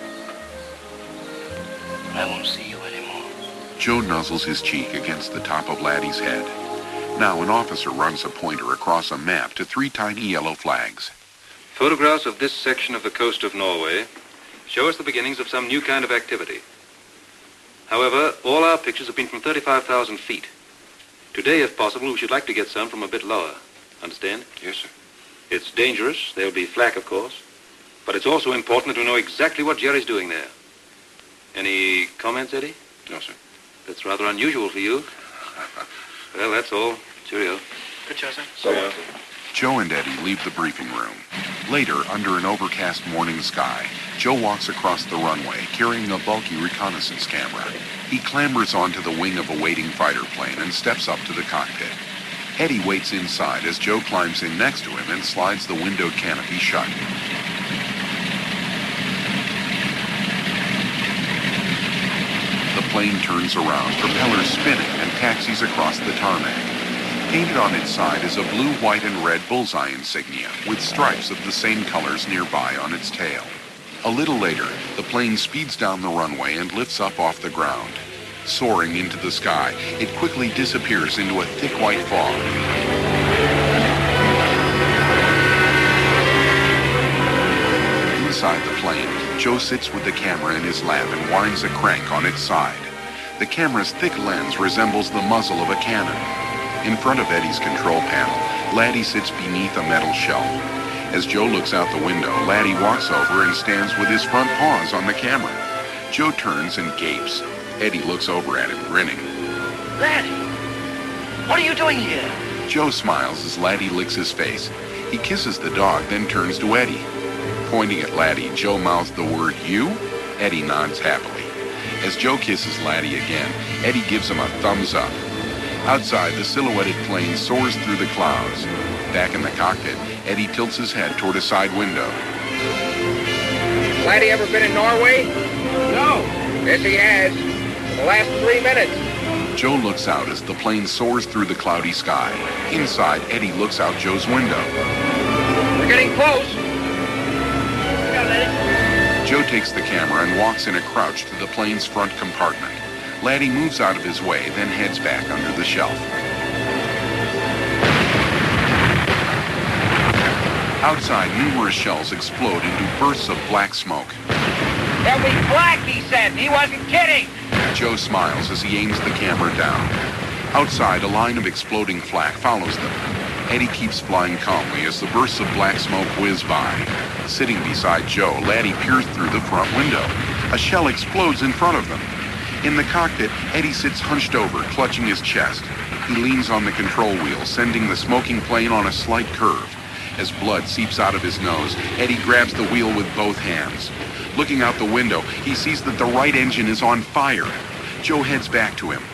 And I won't see you anymore. Joe nuzzles his cheek against the top of Laddie's head. Now an officer runs a pointer across a map to 3 tiny yellow flags. Photographs of this section of the coast of Norway show us the beginnings of some new kind of activity. However, all our pictures have been from 35,000 feet. Today, if possible, we should like to get some from a bit lower. Understand? Yes, sir. It's dangerous. There'll be flak, of course. But it's also important to know exactly what Jerry's doing there. Any comments, Eddie? No, sir. That's rather unusual for you. Well, that's all. Cheerio. Good show, sir. So long. Joe and Eddie leave the briefing room. Later, under an overcast morning sky, Joe walks across the runway carrying a bulky reconnaissance camera. He clambers onto the wing of a waiting fighter plane and steps up to the cockpit. Eddie waits inside as Joe climbs in next to him and slides the windowed canopy shut. The plane turns around, propellers spinning, and taxis across the tarmac. Painted on its side is a blue, white, and red bullseye insignia with stripes of the same colors nearby on its tail. A little later, the plane speeds down the runway and lifts up off the ground. Soaring into the sky, it quickly disappears into a thick white fog. Inside the plane, Joe sits with the camera in his lap and winds a crank on its side. The camera's thick lens resembles the muzzle of a cannon. In front of Eddie's control panel, Laddie sits beneath a metal shelf. As Joe looks out the window, Laddie walks over and stands with his front paws on the camera. Joe turns and gapes. Eddie looks over at him, grinning. Laddie, what are you doing here? Joe smiles as Laddie licks his face. He kisses the dog, then turns to Eddie. Pointing at Laddie, Joe mouths the word, "You?" Eddie nods happily. As Joe kisses Laddie again, Eddie gives him a thumbs up. Outside, the silhouetted plane soars through the clouds. Back in the cockpit, Eddie tilts his head toward a side window. Laddie ever been in Norway? No. Yes, he has. For the last 3 minutes. Joe looks out as the plane soars through the cloudy sky. Inside, Eddie looks out Joe's window. We're getting close. Joe takes the camera and walks in a crouch to the plane's front compartment. Laddie moves out of his way, then heads back under the shelf. Outside, numerous shells explode into bursts of black smoke. There'll be flak, he said. He wasn't kidding. Joe smiles as he aims the camera down. Outside, a line of exploding flak follows them. Eddie keeps flying calmly as the bursts of black smoke whiz by. Sitting beside Joe, Laddie peers through the front window. A shell explodes in front of them. In the cockpit, Eddie sits hunched over, clutching his chest. He leans on the control wheel, sending the smoking plane on a slight curve. As blood seeps out of his nose, Eddie grabs the wheel with both hands. Looking out the window, he sees that the right engine is on fire. Joe heads back to him.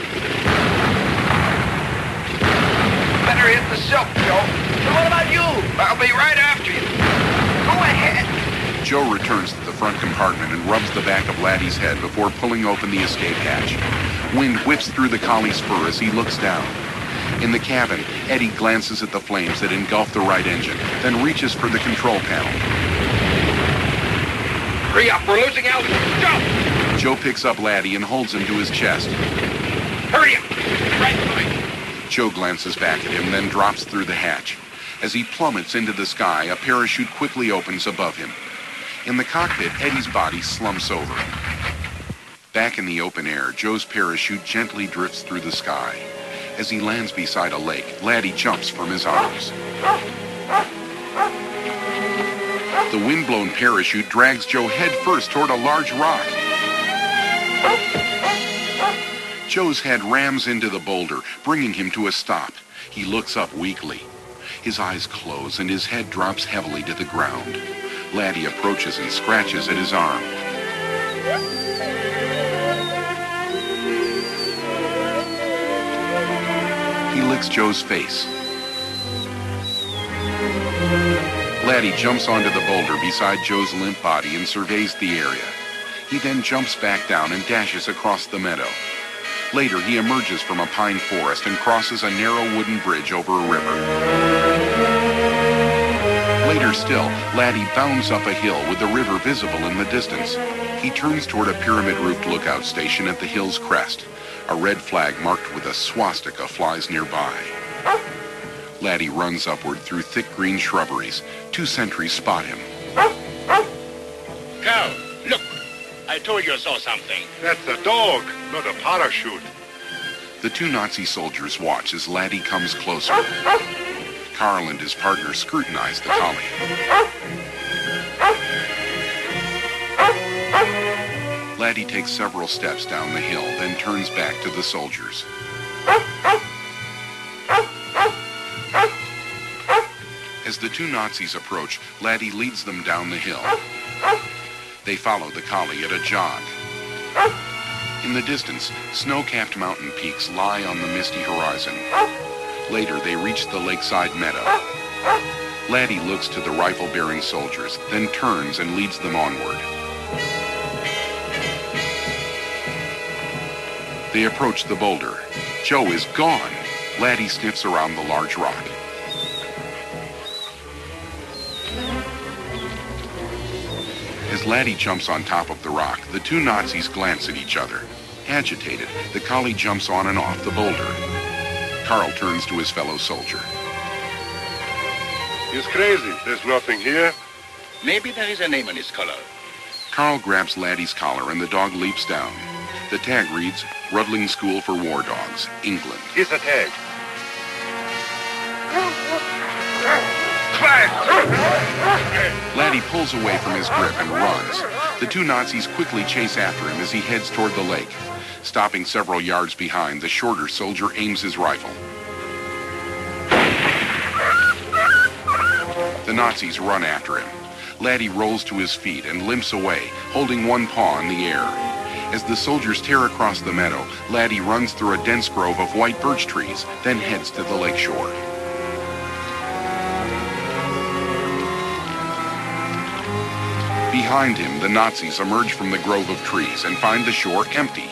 Better hit the silk, Joe. So what about you? I'll be right after you. Go ahead. Joe returns to the front compartment and rubs the back of Laddie's head before pulling open the escape hatch. Wind whips through the collie's fur as he looks down. In the cabin, Eddie glances at the flames that engulf the right engine, then reaches for the control panel. Hurry up, we're losing altitude. Joe! Joe picks up Laddie and holds him to his chest. Hurry up! Right behind you. Joe glances back at him, then drops through the hatch. As he plummets into the sky, a parachute quickly opens above him. In the cockpit, Eddie's body slumps over. Back in the open air, Joe's parachute gently drifts through the sky. As he lands beside a lake, Laddie jumps from his arms. The wind-blown parachute drags Joe headfirst toward a large rock. Joe's head rams into the boulder, bringing him to a stop. He looks up weakly. His eyes close and his head drops heavily to the ground. Laddie approaches and scratches at his arm. He licks Joe's face. Laddie jumps onto the boulder beside Joe's limp body and surveys the area. He then jumps back down and dashes across the meadow. Later, he emerges from a pine forest and crosses a narrow wooden bridge over a river. Later still, Laddie bounds up a hill with the river visible in the distance. He turns toward a pyramid-roofed lookout station at the hill's crest. A red flag marked with a swastika flies nearby. Laddie runs upward through thick green shrubberies. 2 sentries spot him. Carl, look. I told you I saw something. That's a dog, not a parachute. The 2 Nazi soldiers watch as Laddie comes closer. Carl and his partner scrutinize the collie. Laddie takes several steps down the hill, then turns back to the soldiers. As the 2 Nazis approach, Laddie leads them down the hill. They follow the collie at a jog. In the distance, snow-capped mountain peaks lie on the misty horizon. Later, they reach the lakeside meadow. Laddie looks to the rifle-bearing soldiers, then turns and leads them onward. They approach the boulder. Joe is gone. Laddie sniffs around the large rock. As Laddie jumps on top of the rock, the 2 Nazis glance at each other. Agitated, the collie jumps on and off the boulder. Carl turns to his fellow soldier. He's crazy. There's nothing here. Maybe there is a name on his collar. Carl grabs Laddie's collar and the dog leaps down. The tag reads, Rudling School for War Dogs, England. Here's the tag. Laddie pulls away from his grip and runs. The 2 Nazis quickly chase after him as he heads toward the lake. Stopping several yards behind, the shorter soldier aims his rifle. The Nazis run after him. Laddie rolls to his feet and limps away, holding one paw in the air. As the soldiers tear across the meadow, Laddie runs through a dense grove of white birch trees, then heads to the lake shore. Behind him, the Nazis emerge from the grove of trees and find the shore empty.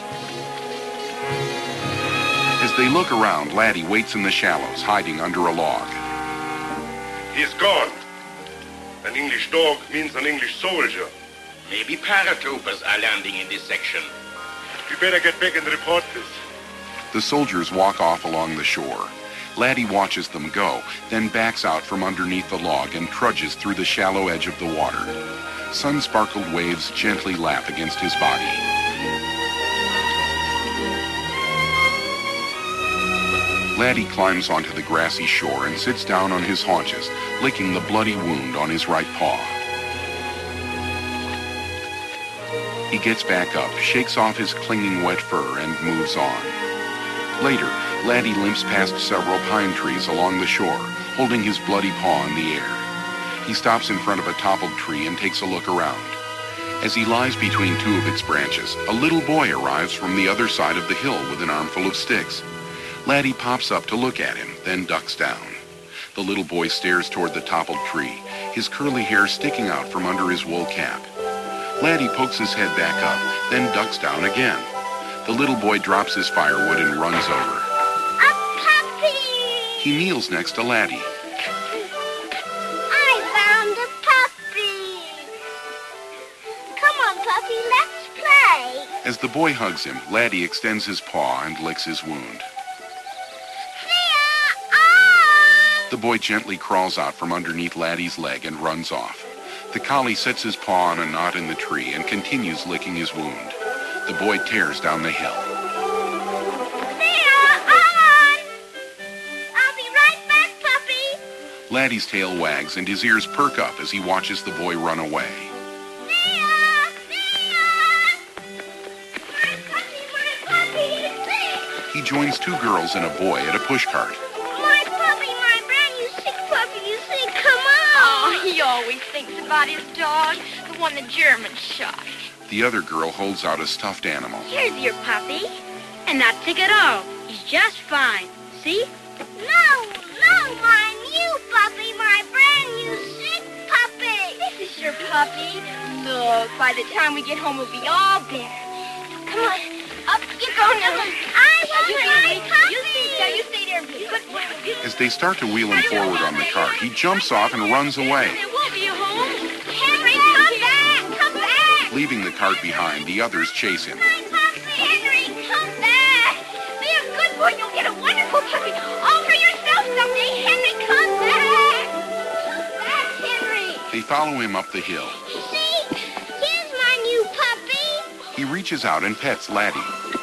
As they look around, Laddie waits in the shallows, hiding under a log. He's gone. An English dog means an English soldier. Maybe paratroopers are landing in this section. We better get back and report this. The soldiers walk off along the shore. Laddie watches them go, then backs out from underneath the log and trudges through the shallow edge of the water. Sun-sparkled waves gently lap against his body. Laddie climbs onto the grassy shore and sits down on his haunches, licking the bloody wound on his right paw. He gets back up, shakes off his clinging wet fur, and moves on. Later, Laddie limps past several pine trees along the shore, holding his bloody paw in the air. He stops in front of a toppled tree and takes a look around. As he lies between 2 of its branches, a little boy arrives from the other side of the hill with an armful of sticks. Laddie pops up to look at him, then ducks down. The little boy stares toward the toppled tree, his curly hair sticking out from under his wool cap. Laddie pokes his head back up, then ducks down again. The little boy drops his firewood and runs over. A puppy! He kneels next to Laddie. I found a puppy! Come on, puppy, let's play! As the boy hugs him, Laddie extends his paw and licks his wound. The boy gently crawls out from underneath Laddie's leg and runs off. The collie sets his paw on a knot in the tree and continues licking his wound. The boy tears down the hill. Thea, on! I'll be right back, puppy. Laddie's tail wags and his ears perk up as he watches the boy run away. Thea! Thea! My puppy! He joins 2 girls and a boy at a pushcart. My puppy, my brand new sick puppy, you see, come on! Oh, he always thinks about his dog, the one the Germans shot. The other girl holds out a stuffed animal. Here's your puppy. And not sick at all. He's just fine. See? No, my new puppy, my brand new sick puppy. This is your puppy. Look, by the time we get home, we'll be all better. Come on, up you go, Nilla. they start to wheel him forward on the cart, he jumps off and runs away. Henry, come back! Come back! Leaving the cart behind, the others chase him. Henry, come back! Be a good boy. You'll get a wonderful puppy. All for yourself someday. Henry, come back! Come back, Henry. They follow him up the hill. See? Here's my new puppy. He reaches out and pets Laddie.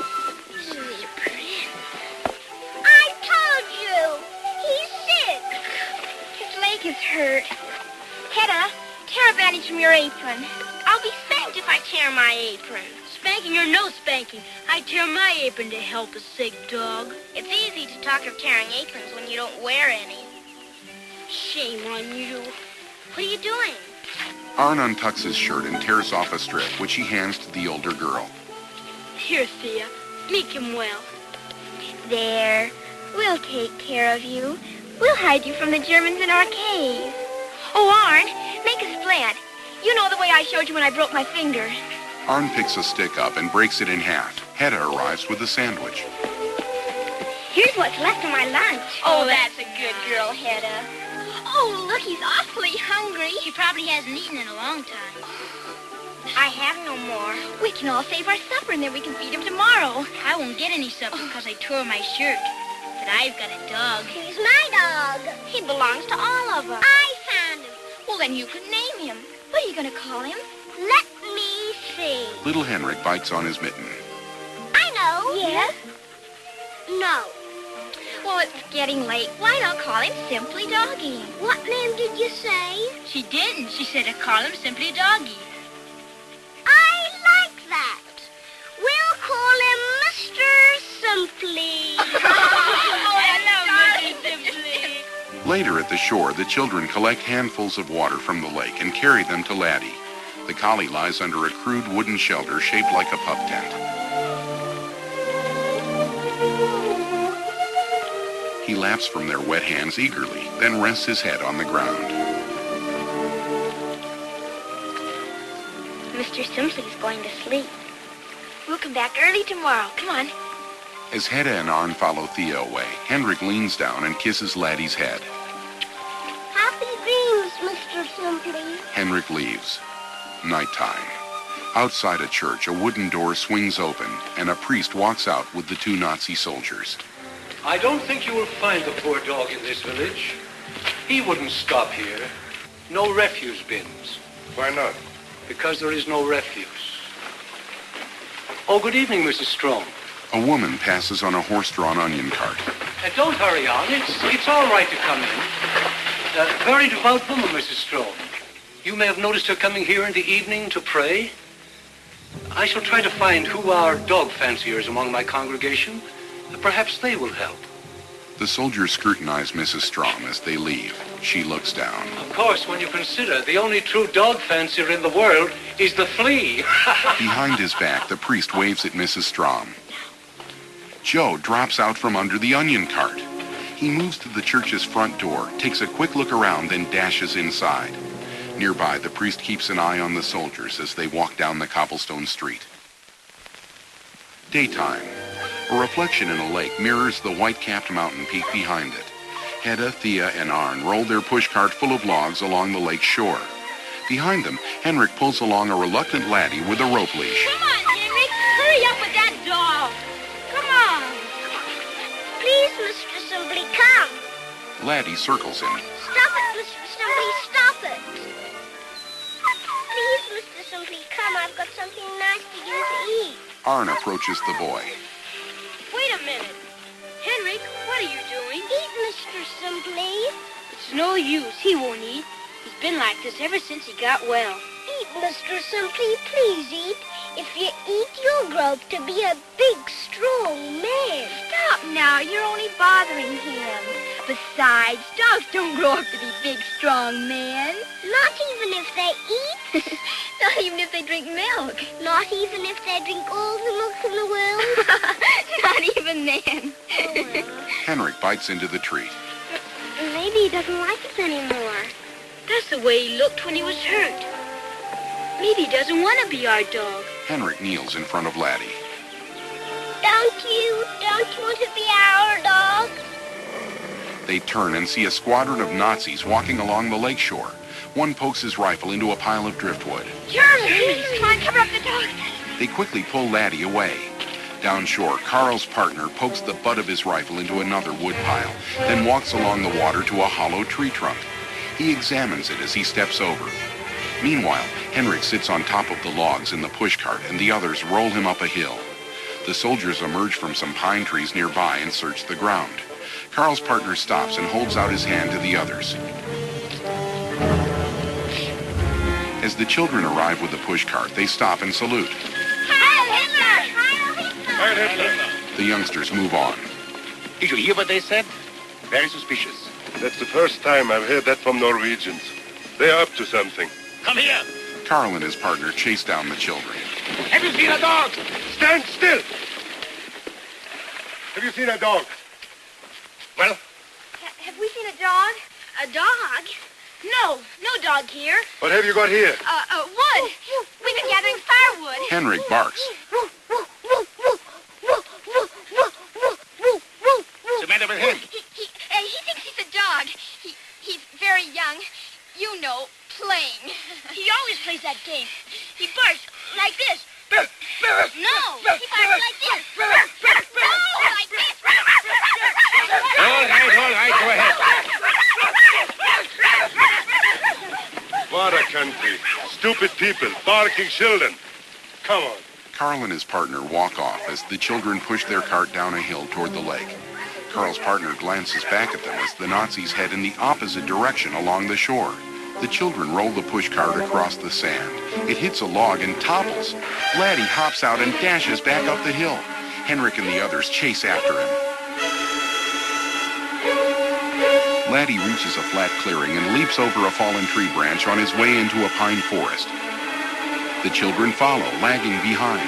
I told you. He's sick. His leg is hurt. Hedda, tear a bandage from your apron. I'll be spanked if I tear my apron. Spanking or no spanking, I tear my apron to help a sick dog. It's easy to talk of tearing aprons when you don't wear any. Shame on you. What are you doing? Arn untucks his shirt and tears off a strip, which he hands to the older girl. Here, Thea. Make him well. There. We'll take care of you. We'll hide you from the Germans in our cave. Oh, Arn, make a splint. You know the way I showed you when I broke my finger. Arn picks a stick up and breaks it in half. Hedda arrives with a sandwich. Here's what's left of my lunch. Oh, that's a good girl, Hedda. Oh, look, he's awfully hungry. He probably hasn't eaten in a long time. I have no more. We can all save our supper, and then we can feed him tomorrow. I won't get any supper because I tore my shirt. But I've got a dog. He's my dog. He belongs to all of us. I found him. Well, then you could name him. What are you going to call him? Let me see. Little Henrik bites on his mitten. I know. Yes? No. Well, it's getting late. Why not call him simply Doggy? What name did you say? She didn't. She said to call him simply Doggy. I like that. We'll call him Mr. Simply. I love Mr. Simply. Later at the shore, the children collect handfuls of water from the lake and carry them to Laddie. The collie lies under a crude wooden shelter shaped like a pup tent. He laps from their wet hands eagerly, then rests his head on the ground. Mr. Simply's going to sleep. We'll come back early tomorrow. Come on. As Hedda and Arn follow Thea away, Henrik leans down and kisses Laddie's head. Happy dreams, Mr. Simply. Henrik leaves. Nighttime. Outside a church, a wooden door swings open, and a priest walks out with the two Nazi soldiers. I don't think you will find the poor dog in this village. He wouldn't stop here. No refuse bins. Why not? Because there is no refuse. Oh, good evening, Mrs. Strong. A woman passes on a horse-drawn onion cart. Don't hurry on. It's all right to come in. Very devout woman, Mrs. Strong. You may have noticed her coming here in the evening to pray. I shall try to find who are dog fanciers among my congregation. Perhaps they will help. The soldiers scrutinize Mrs. Strom as they leave. She looks down. Of course, when you consider the only true dog fancier in the world is the flea. Behind his back, the priest waves at Mrs. Strom. Joe drops out from under the onion cart. He moves to the church's front door, takes a quick look around, then dashes inside. Nearby, the priest keeps an eye on the soldiers as they walk down the cobblestone street. Daytime. A reflection in a lake mirrors the white-capped mountain peak behind it. Hedda, Thea, and Arn roll their pushcart full of logs along the lake shore. Behind them, Henrik pulls along a reluctant Laddie with a rope leash. Come on, Henrik. Hurry up with that dog. Come on. Please, Mr. Simply, come. Laddie circles him. Stop it, Mr. Simply, stop it. Please, Mr. Simply, come. I've got something nice for you to eat. Arn approaches the boy. Wait a minute. Henrik, what are you doing? Eat, Mr. Simply. It's no use. He won't eat. He's been like this ever since he got well. Eat, Mr. Simply. Please eat. If you eat, you'll grow up to be a big, strong man. Stop now. You're only bothering him. Besides, dogs don't grow up to be big, strong men. Not even if they eat? Not even if they drink milk? Not even if they drink all the milk in the world? Not even then. Oh, well. Henrik bites into the treat. Maybe he doesn't like us anymore. That's the way he looked when he was hurt. Maybe he doesn't want to be our dog. Henrik kneels in front of Laddie. Don't you want to be our dog? They turn and see a squadron of Nazis walking along the lakeshore. One pokes his rifle into a pile of driftwood. Germans! Come on, cover up the dog. They quickly pull Laddie away. Downshore, Carl's partner pokes the butt of his rifle into another wood pile, then walks along the water to a hollow tree trunk. He examines it as he steps over. Meanwhile, Henrik sits on top of the logs in the pushcart and the others roll him up a hill. The soldiers emerge from some pine trees nearby and search the ground. Carl's partner stops and holds out his hand to the others. As the children arrive with the pushcart, they stop and salute. Heil Hitler! The youngsters move on. Did you hear what they said? Very suspicious. That's the first time I've heard that from Norwegians. They're up to something. Come here! Carl and his partner chase down the children. Have you seen a dog? Stand still! Have you seen a dog? Well? Have we seen a dog? A dog? No, no dog here. What have you got here? Wood. We've been gathering firewood. Henrik barks. What's the matter with him? He thinks he's a dog. He's very young. You know, playing. He always plays that game. He barks like this. No, he barks like this. No, like this. All right, go ahead. What a country. Stupid people, barking children. Come on. Carl and his partner walk off as the children push their cart down a hill toward the lake. Carl's partner glances back at them as the Nazis head in the opposite direction along the shore. The children roll the pushcart across the sand. It hits a log and topples. Laddie hops out and dashes back up the hill. Henrik and the others chase after him. Laddie reaches a flat clearing and leaps over a fallen tree branch on his way into a pine forest. The children follow, lagging behind.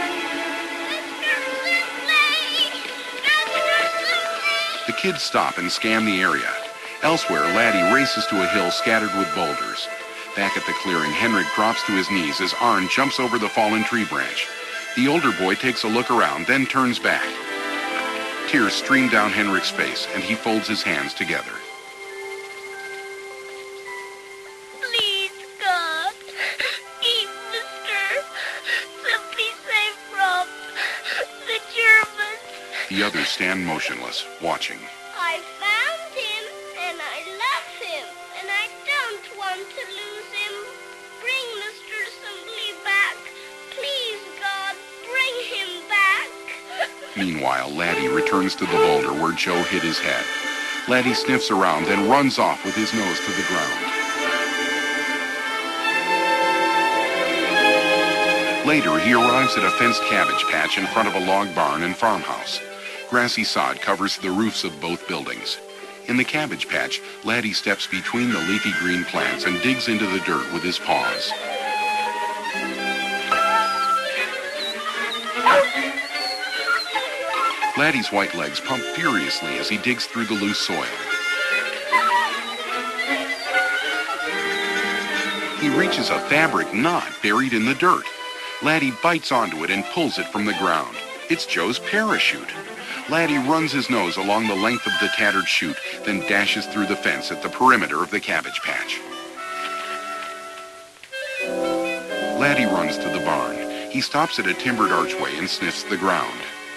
The kids stop and scan the area. Elsewhere, Laddie races to a hill scattered with boulders. Back at the clearing, Henrik drops to his knees as Arn jumps over the fallen tree branch. The older boy takes a look around, then turns back. Tears stream down Henrik's face, and he folds his hands together. Please, God, keep Mr. Simply safe from the Germans. The others stand motionless, watching. I found him, and I love him, and I don't want to lose him. Bring Mr. Simply back. Please, God, bring him back. Meanwhile, Laddie returns to the boulder where Joe hit his head. Laddie sniffs around, then runs off with his nose to the ground. Later, he arrives at a fenced cabbage patch in front of a log barn and farmhouse. Grassy sod covers the roofs of both buildings. In the cabbage patch, Laddie steps between the leafy green plants and digs into the dirt with his paws. Laddie's white legs pump furiously as he digs through the loose soil. He reaches a fabric knot buried in the dirt. Laddie bites onto it and pulls it from the ground. It's Joe's parachute. Laddie runs his nose along the length of the tattered chute, then dashes through the fence at the perimeter of the cabbage patch. Laddie runs to the barn. He stops at a timbered archway and sniffs the ground.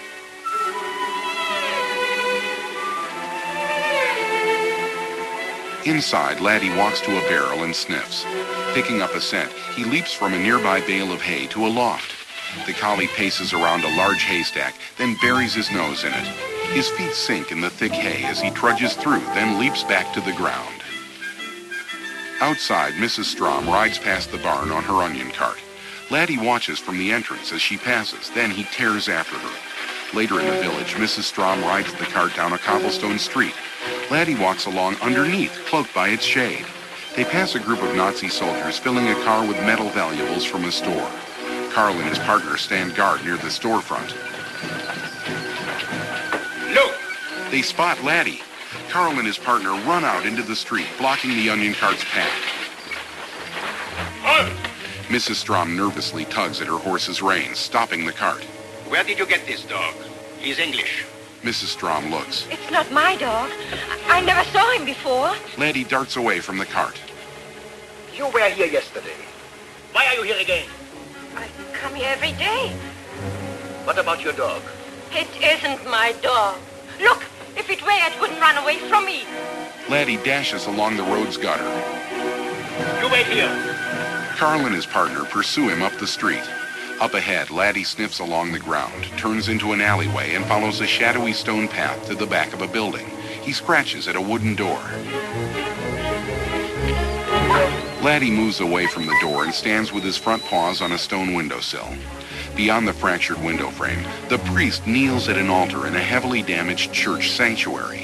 Inside, Laddie walks to a barrel and sniffs. Picking up a scent, he leaps from a nearby bale of hay to a loft. The collie paces around a large haystack, then buries his nose in it. His feet sink in the thick hay as he trudges through, then leaps back to the ground. Outside, Mrs. Strom rides past the barn on her onion cart. Laddie watches from the entrance as she passes, then he tears after her. Later in the village, Mrs. Strom rides the cart down a cobblestone street. Laddie walks along underneath, cloaked by its shade. They pass a group of Nazi soldiers filling a car with metal valuables from a store. Carl and his partner stand guard near the storefront. Look! They spot Laddie. Carl and his partner run out into the street, blocking the onion cart's path. Halt! Mrs. Strom nervously tugs at her horse's reins, stopping the cart. Where did you get this dog? He's English. Mrs. Strom looks. It's not my dog. I never saw him before. Laddie darts away from the cart. You were here yesterday. Why are you here again? I come here every day. What about your dog? It isn't my dog. Look, if it were, it wouldn't run away from me. Laddie dashes along the road's gutter. You wait here. Carl and his partner pursue him up the street. Up ahead, Laddie sniffs along the ground, turns into an alleyway, and follows a shadowy stone path to the back of a building. He scratches at a wooden door. Laddie moves away from the door and stands with his front paws on a stone windowsill. Beyond the fractured window frame, the priest kneels at an altar in a heavily damaged church sanctuary.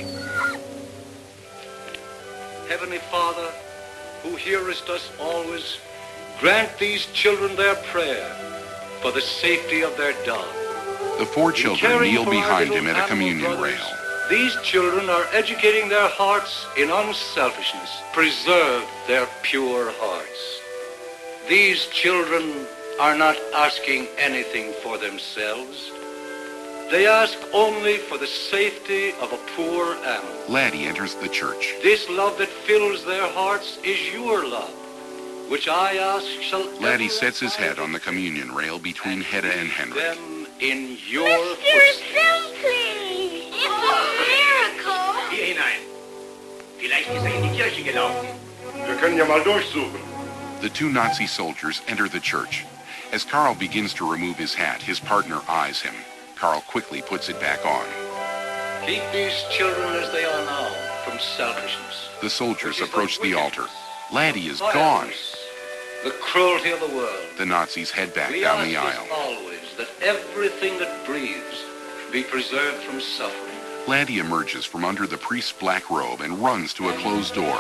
Heavenly Father, who hearest us always, grant these children their prayer for the safety of their dog. The four children kneel behind him at a communion rail. These children are educating their hearts in unselfishness. Preserve their pure hearts. These children are not asking anything for themselves. They ask only for the safety of a poor animal. Laddie enters the church. This love that fills their hearts is your love, which I ask shall Laddie sets his head on the communion rail between Hedda and Henrik. them in your Mr. Simply! It's a miracle! Hier hinein. Vielleicht ist in die Kirche gelaufen. Wir können ja mal durchsuchen. The two Nazi soldiers enter the church. As Carl begins to remove his hat, his partner eyes him. Carl quickly puts it back on. Keep these children as they are now from selfishness. The soldiers approach the altar. Laddie is gone. The cruelty of the world. The Nazis head back We down ask the aisle. always that everything that breathes be preserved from suffering. Laddie emerges from under the priest's black robe and runs to a closed door.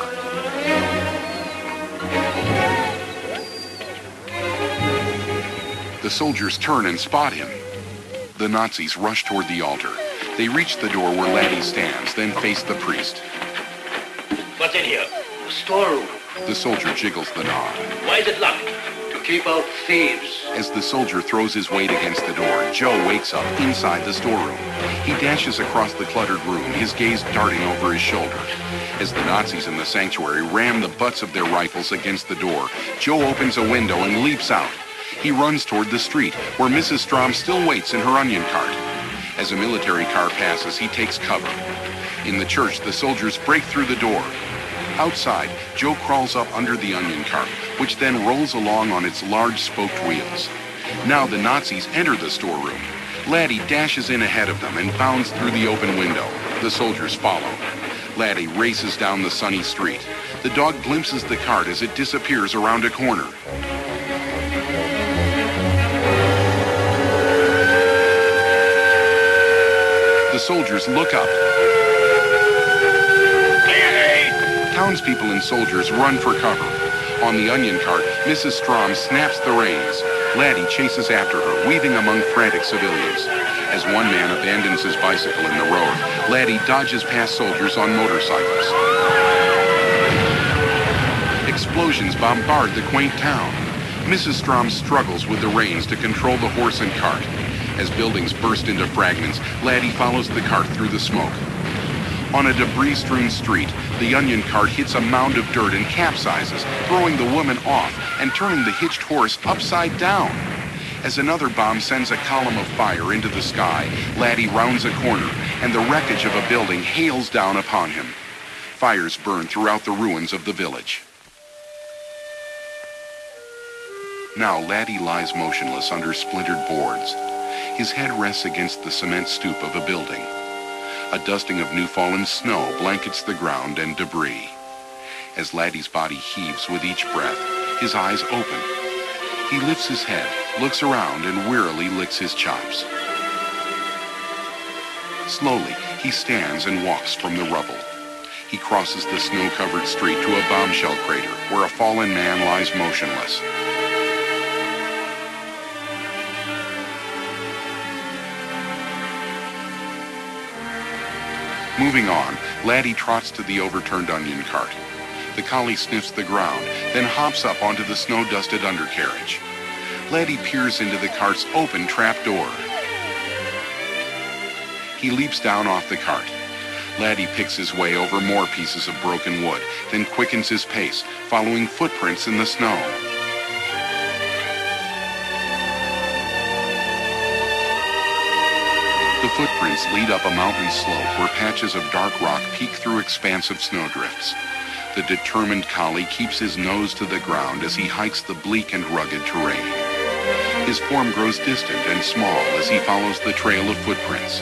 The soldiers turn and spot him. The Nazis rush toward the altar. They reach the door where Laddie stands, then face the priest. What's in here? The storeroom. The soldier jiggles the knob. Why is it locked? To keep out thieves. As the soldier throws his weight against the door, Joe wakes up inside the storeroom. He dashes across the cluttered room, his gaze darting over his shoulder. As the Nazis in the sanctuary ram the butts of their rifles against the door, Joe opens a window and leaps out. He runs toward the street, where Mrs. Strom still waits in her onion cart. As a military car passes, he takes cover. In the church, the soldiers break through the door. Outside, Joe crawls up under the onion cart, which then rolls along on its large spoked wheels. Now the Nazis enter the storeroom. Laddie dashes in ahead of them and bounds through the open window. The soldiers follow. Laddie races down the sunny street. The dog glimpses the cart as it disappears around a corner. The soldiers look up. Townspeople and soldiers run for cover. On the onion cart, Mrs. Strom snaps the reins. Laddie chases after her, weaving among frantic civilians. As one man abandons his bicycle in the road, Laddie dodges past soldiers on motorcycles. Explosions bombard the quaint town. Mrs. Strom struggles with the reins to control the horse and cart. As buildings burst into fragments, Laddie follows the cart through the smoke. On a debris-strewn street, the onion cart hits a mound of dirt and capsizes, throwing the woman off and turning the hitched horse upside down. As another bomb sends a column of fire into the sky, Laddie rounds a corner, and the wreckage of a building hails down upon him. Fires burn throughout the ruins of the village. Now Laddie lies motionless under splintered boards. His head rests against the cement stoop of a building. A dusting of new-fallen snow blankets the ground and debris. As Laddie's body heaves with each breath, his eyes open. He lifts his head, looks around, and wearily licks his chops. Slowly, he stands and walks from the rubble. He crosses the snow-covered street to a bombshell crater where a fallen man lies motionless. Moving on, Laddie trots to the overturned onion cart. The collie sniffs the ground, then hops up onto the snow-dusted undercarriage. Laddie peers into the cart's open trap door. He leaps down off the cart. Laddie picks his way over more pieces of broken wood, then quickens his pace, following footprints in the snow. The footprints lead up a mountain slope where patches of dark rock peek through expansive snowdrifts. The determined collie keeps his nose to the ground as he hikes the bleak and rugged terrain. His form grows distant and small as he follows the trail of footprints.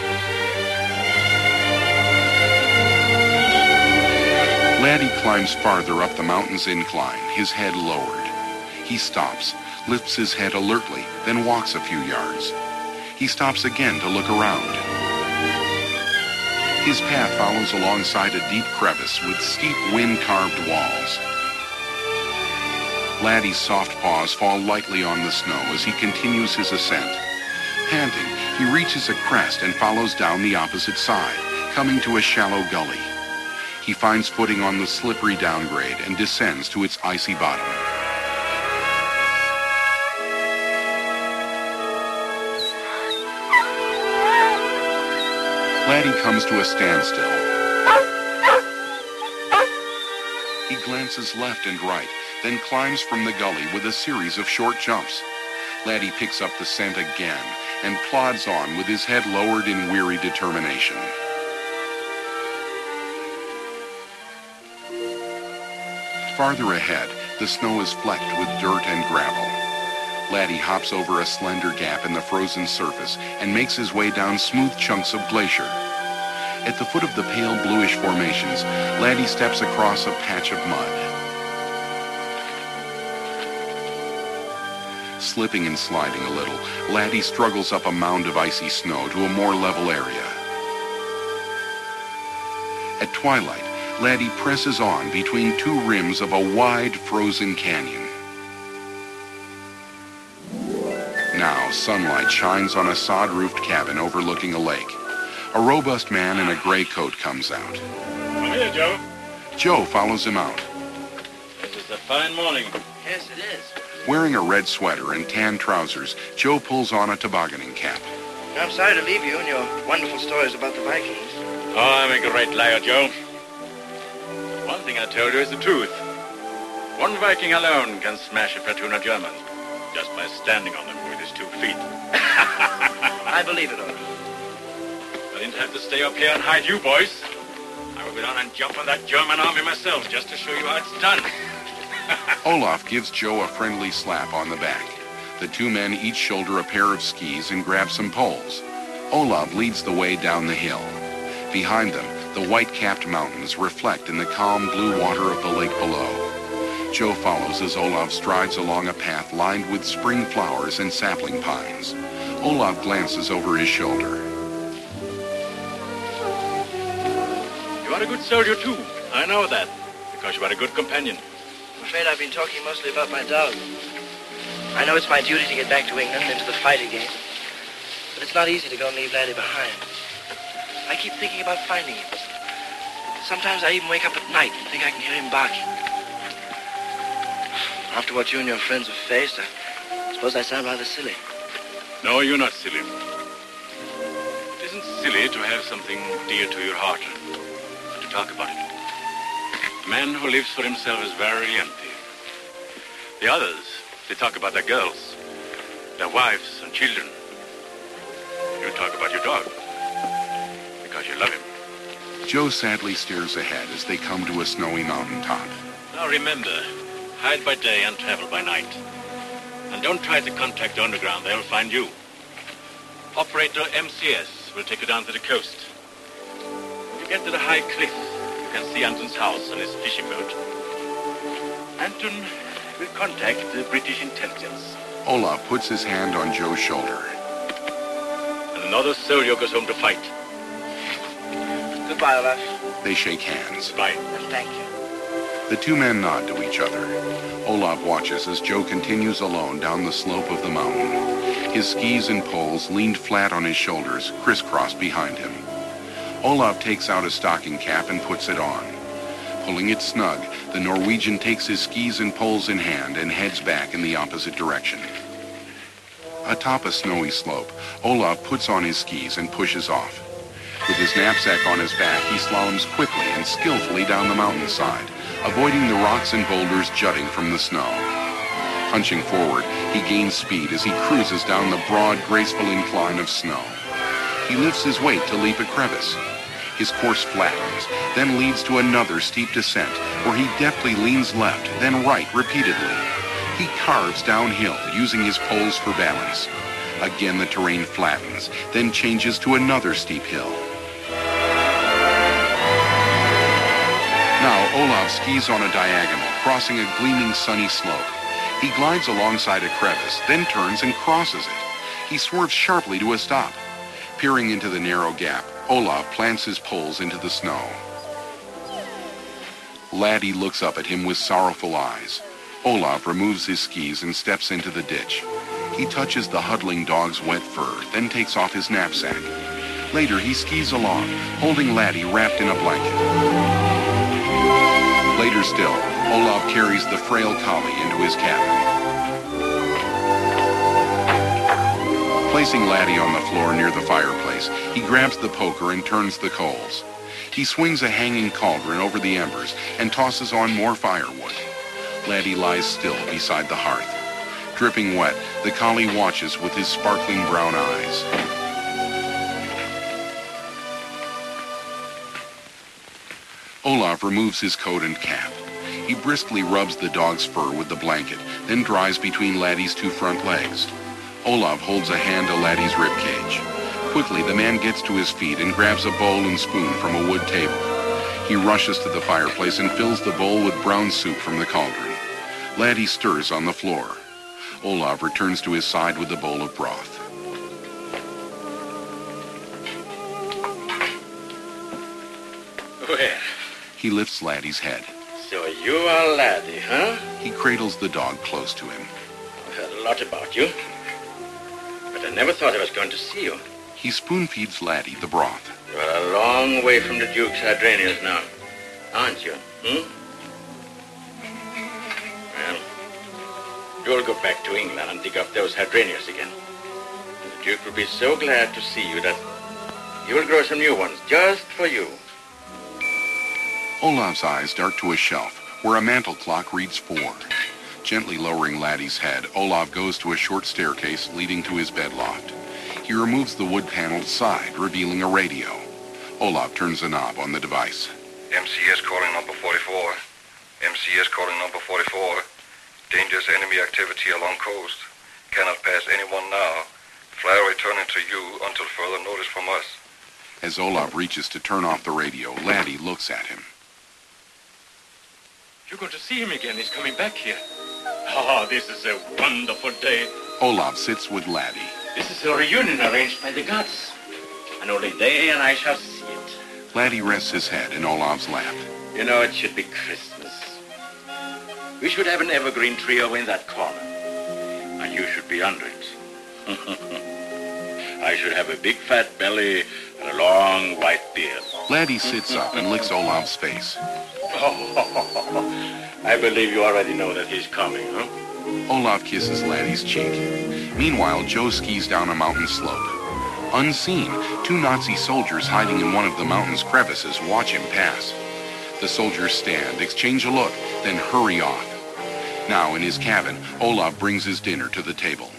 Laddie climbs farther up the mountain's incline, his head lowered. He stops, lifts his head alertly, then walks a few yards. He stops again to look around. His path follows alongside a deep crevice with steep wind-carved walls. Laddie's soft paws fall lightly on the snow as he continues his ascent. Panting, he reaches a crest and follows down the opposite side, coming to a shallow gully. He finds footing on the slippery downgrade and descends to its icy bottom. Laddie comes to a standstill. He glances left and right, then climbs from the gully with a series of short jumps. Laddie picks up the scent again and plods on with his head lowered in weary determination. Farther ahead, the snow is flecked with dirt and gravel. Laddie hops over a slender gap in the frozen surface and makes his way down smooth chunks of glacier. At the foot of the pale bluish formations, Laddie steps across a patch of mud. Slipping and sliding a little, Laddie struggles up a mound of icy snow to a more level area. At twilight, Laddie presses on between two rims of a wide, frozen canyon. Now, sunlight shines on a sod-roofed cabin overlooking a lake. A robust man in a gray coat comes out. Come here, Joe. Joe follows him out. This is a fine morning. Yes, it is. Wearing a red sweater and tan trousers, Joe pulls on a tobogganing cap. I'm sorry to leave you and your wonderful stories about the Vikings. Oh, I'm a great liar, Joe. One thing I told you is the truth. One Viking alone can smash a platoon of Germans, just by standing on them with his 2 feet. I believe it, Olaf. I didn't have to stay up here and hide you, boys. I will go down and jump on that German army myself, just to show you how it's done. Olaf gives Joe a friendly slap on the back. The two men each shoulder a pair of skis and grab some poles. Olaf leads the way down the hill. Behind them, the white-capped mountains reflect in the calm blue water of the lake below. Joe follows as Olaf strides along a path lined with spring flowers and sapling pines. Olaf glances over his shoulder. You are a good soldier, too. I know that, because you are a good companion. I'm afraid I've been talking mostly about my dog. I know it's my duty to get back to England, into the fight again. But it's not easy to go and leave Laddie behind. I keep thinking about finding him. Sometimes I even wake up at night and think I can hear him barking. After what you and your friends have faced, I suppose I sound rather silly. No, you're not silly. It isn't silly to have something dear to your heart and to talk about it. A man who lives for himself is very empty. The others, they talk about their girls, their wives and children. You talk about your dog. Because you love him. Joe sadly stares ahead as they come to a snowy mountaintop. Now remember, hide by day and travel by night. And don't try to contact the underground, they'll find you. Operator MCS will take you down to the coast. When you get to the high cliff, you can see Anton's house and his fishing boat. Anton will contact the British intelligence. Olaf puts his hand on Joe's shoulder. And another soldier goes home to fight. Goodbye, Olaf. They shake hands. Goodbye. And thank you. The two men nod to each other. Olaf watches as Joe continues alone down the slope of the mountain. His skis and poles leaned flat on his shoulders, crisscrossed behind him. Olaf takes out a stocking cap and puts it on. Pulling it snug, the Norwegian takes his skis and poles in hand and heads back in the opposite direction. Atop a snowy slope, Olaf puts on his skis and pushes off. With his knapsack on his back, he slaloms quickly and skillfully down the mountainside, avoiding the rocks and boulders jutting from the snow. Punching forward, he gains speed as he cruises down the broad, graceful incline of snow. He lifts his weight to leap a crevice. His course flattens, then leads to another steep descent, where he deftly leans left, then right repeatedly. He carves downhill, using his poles for balance. Again the terrain flattens, then changes to another steep hill. Now Olaf skis on a diagonal, crossing a gleaming sunny slope. He glides alongside a crevice, then turns and crosses it. He swerves sharply to a stop. Peering into the narrow gap, Olaf plants his poles into the snow. Laddie looks up at him with sorrowful eyes. Olaf removes his skis and steps into the ditch. He touches the huddling dog's wet fur, then takes off his knapsack. Later, he skis along, holding Laddie wrapped in a blanket. Later still, Olaf carries the frail collie into his cabin. Placing Laddie on the floor near the fireplace, he grabs the poker and turns the coals. He swings a hanging cauldron over the embers and tosses on more firewood. Laddie lies still beside the hearth. Dripping wet, the collie watches with his sparkling brown eyes. Olaf removes his coat and cap. He briskly rubs the dog's fur with the blanket, then dries between Laddie's two front legs. Olaf holds a hand to Laddie's ribcage. Quickly, the man gets to his feet and grabs a bowl and spoon from a wood table. He rushes to the fireplace and fills the bowl with brown soup from the cauldron. Laddie stirs on the floor. Olaf returns to his side with the bowl of broth. Well, He lifts Laddie's head. so you are Laddie, huh? He cradles the dog close to him. I've heard a lot about you, but I never thought I was going to see you. He spoon-feeds Laddie the broth. You're a long way from the Duke's hydrangeas now, aren't you? Well, you'll go back to England and dig up those hydrangeas again. And the Duke will be so glad to see you that he will grow some new ones just for you. Olaf's eyes dart to a shelf where a mantel clock reads 4. Gently lowering Laddie's head, Olaf goes to a short staircase leading to his bed loft. He removes the wood-paneled side, revealing a radio. Olaf turns a knob on the device. MCS calling number 44. MCS calling number 44. Dangerous enemy activity along coast. Cannot pass anyone now. Flyer returning to you until further notice from us. As Olaf reaches to turn off the radio, Laddie looks at him. You're going to see him again. He's coming back here. Oh, this is a wonderful day. Olaf sits with Laddie. This is a reunion arranged by the gods. And only they and I shall see it. Laddie rests his head in Olaf's lap. You know, it should be Christmas. We should have an evergreen tree over in that corner. And you should be under it. I should have a big fat belly and a long white beard. Laddie sits up and licks Olaf's face. Oh, I believe you already know that he's coming, huh? Olaf kisses Laddie's cheek. Meanwhile, Joe skis down a mountain slope. Unseen, 2 Nazi soldiers hiding in one of the mountain's crevices watch him pass. The soldiers stand, exchange a look, then hurry off. Now, in his cabin, Olaf brings his dinner to the table.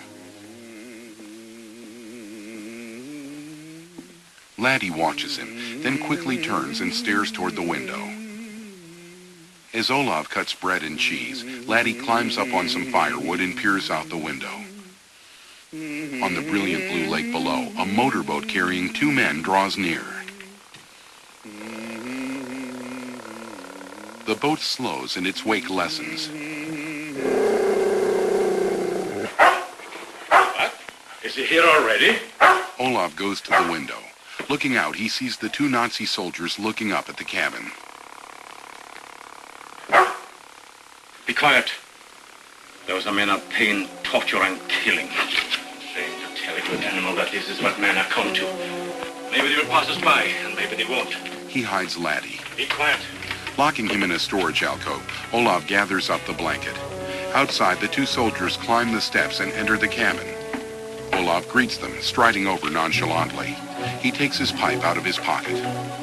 Laddie watches him, then quickly turns and stares toward the window. As Olaf cuts bread and cheese, Laddie climbs up on some firewood and peers out the window. On the brilliant blue lake below, a motorboat carrying 2 men draws near. The boat slows and its wake lessens. What? Is he here already? Olaf goes to the window. Looking out, he sees the 2 Nazi soldiers looking up at the cabin. Be quiet. Those are men of pain, torture, and killing. Shame to tell a good animal that this is what men have come to. Maybe they will pass us by, and maybe they won't. He hides Laddie. Be quiet. Locking him in a storage alcove, Olaf gathers up the blanket. Outside, the 2 soldiers climb the steps and enter the cabin. Olaf greets them, striding over nonchalantly. He takes his pipe out of his pocket.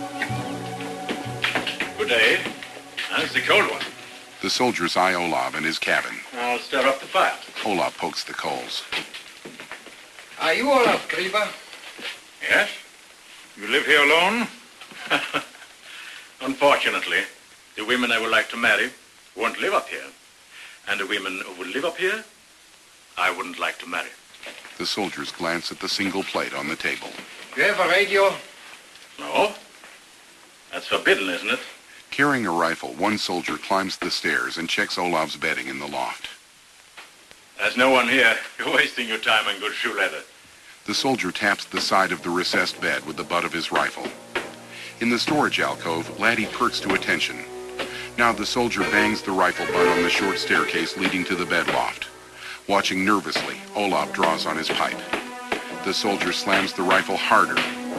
Good day. That's the cold one. The soldiers eye Olaf and his cabin. I'll stir up the fire. Olaf pokes the coals. Are you Olaf Grieber? Yes? You live here alone? Unfortunately, the women I would like to marry won't live up here. And the women who would live up here, I wouldn't like to marry. The soldiers glance at the single plate on the table. You have a radio? No. That's forbidden, isn't it? Carrying a rifle, one soldier climbs the stairs and checks Olaf's bedding in the loft. There's no one here. You're wasting your time on good shoe leather. The soldier taps the side of the recessed bed with the butt of his rifle. In the storage alcove, Laddie perks to attention. Now the soldier bangs the rifle butt on the short staircase leading to the bed loft. Watching nervously, Olaf draws on his pipe. The soldier slams the rifle harder.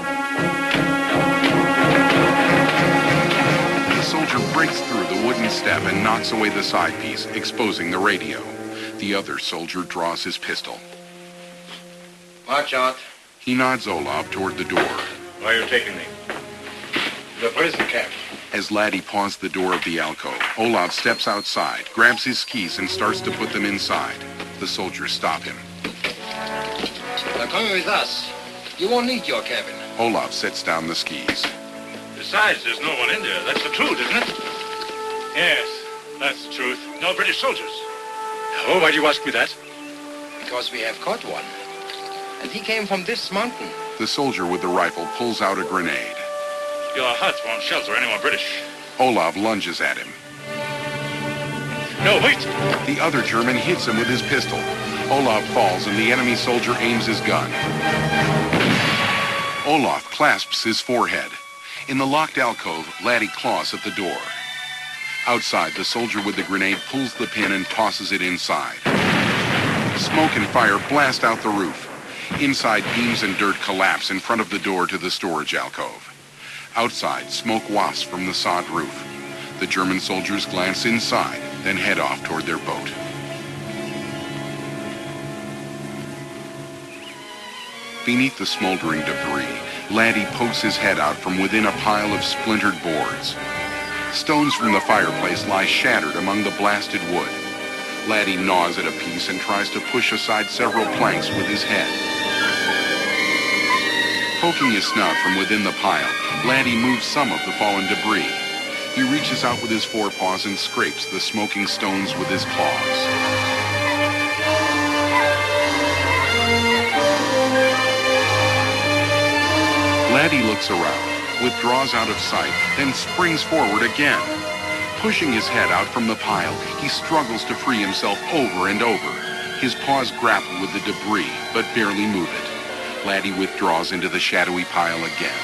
The soldier breaks through the wooden step and knocks away the side piece, exposing the radio. The other soldier draws his pistol. Watch out. He nods Olaf toward the door. Where are you taking me? The prison camp. As Laddie paws the door of the alcove, Olaf steps outside, grabs his skis, and starts to put them inside. The soldiers stop him. Now come with us. You won't need your cabin. Olaf sets down the skis. Besides, there's no one in there. That's the truth, isn't it? Yes, that's the truth. No British soldiers. Oh, why do you ask me that? Because we have caught one. And he came from this mountain. The soldier with the rifle pulls out a grenade. Your hut won't shelter anyone British. Olaf lunges at him. No, wait! The other German hits him with his pistol. Olaf falls and the enemy soldier aims his gun. Olaf clasps his forehead. In the locked alcove, Laddie claws at the door. Outside, the soldier with the grenade pulls the pin and tosses it inside. Smoke and fire blast out the roof. Inside, beams and dirt collapse in front of the door to the storage alcove. Outside, smoke wafts from the sod roof. The German soldiers glance inside, then head off toward their boat. Beneath the smoldering debris, Laddie pokes his head out from within a pile of splintered boards. Stones from the fireplace lie shattered among the blasted wood. Laddie gnaws at a piece and tries to push aside several planks with his head. Poking his snout from within the pile, Laddie moves some of the fallen debris. He reaches out with his forepaws and scrapes the smoking stones with his claws. Laddie looks around, withdraws out of sight, then springs forward again. Pushing his head out from the pile, he struggles to free himself over and over. His paws grapple with the debris, but barely move it. Laddie withdraws into the shadowy pile again.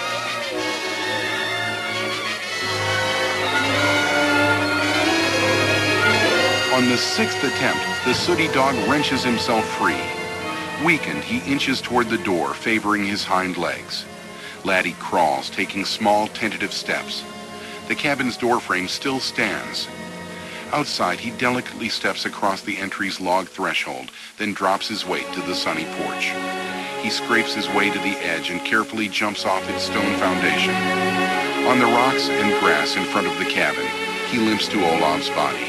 On the sixth attempt, the sooty dog wrenches himself free. Weakened, he inches toward the door, favoring his hind legs. Laddie crawls, taking small, tentative steps. The cabin's doorframe still stands. Outside, he delicately steps across the entry's log threshold, then drops his weight to the sunny porch. He scrapes his way to the edge and carefully jumps off its stone foundation. On the rocks and grass in front of the cabin, he limps to Olaf's body.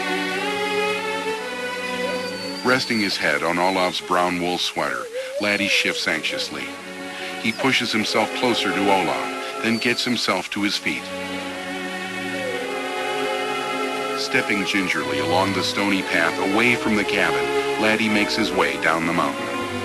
Resting his head on Olaf's brown wool sweater, Laddie shifts anxiously. He pushes himself closer to Olaf, then gets himself to his feet. Stepping gingerly along the stony path away from the cabin, Laddie makes his way down the mountain.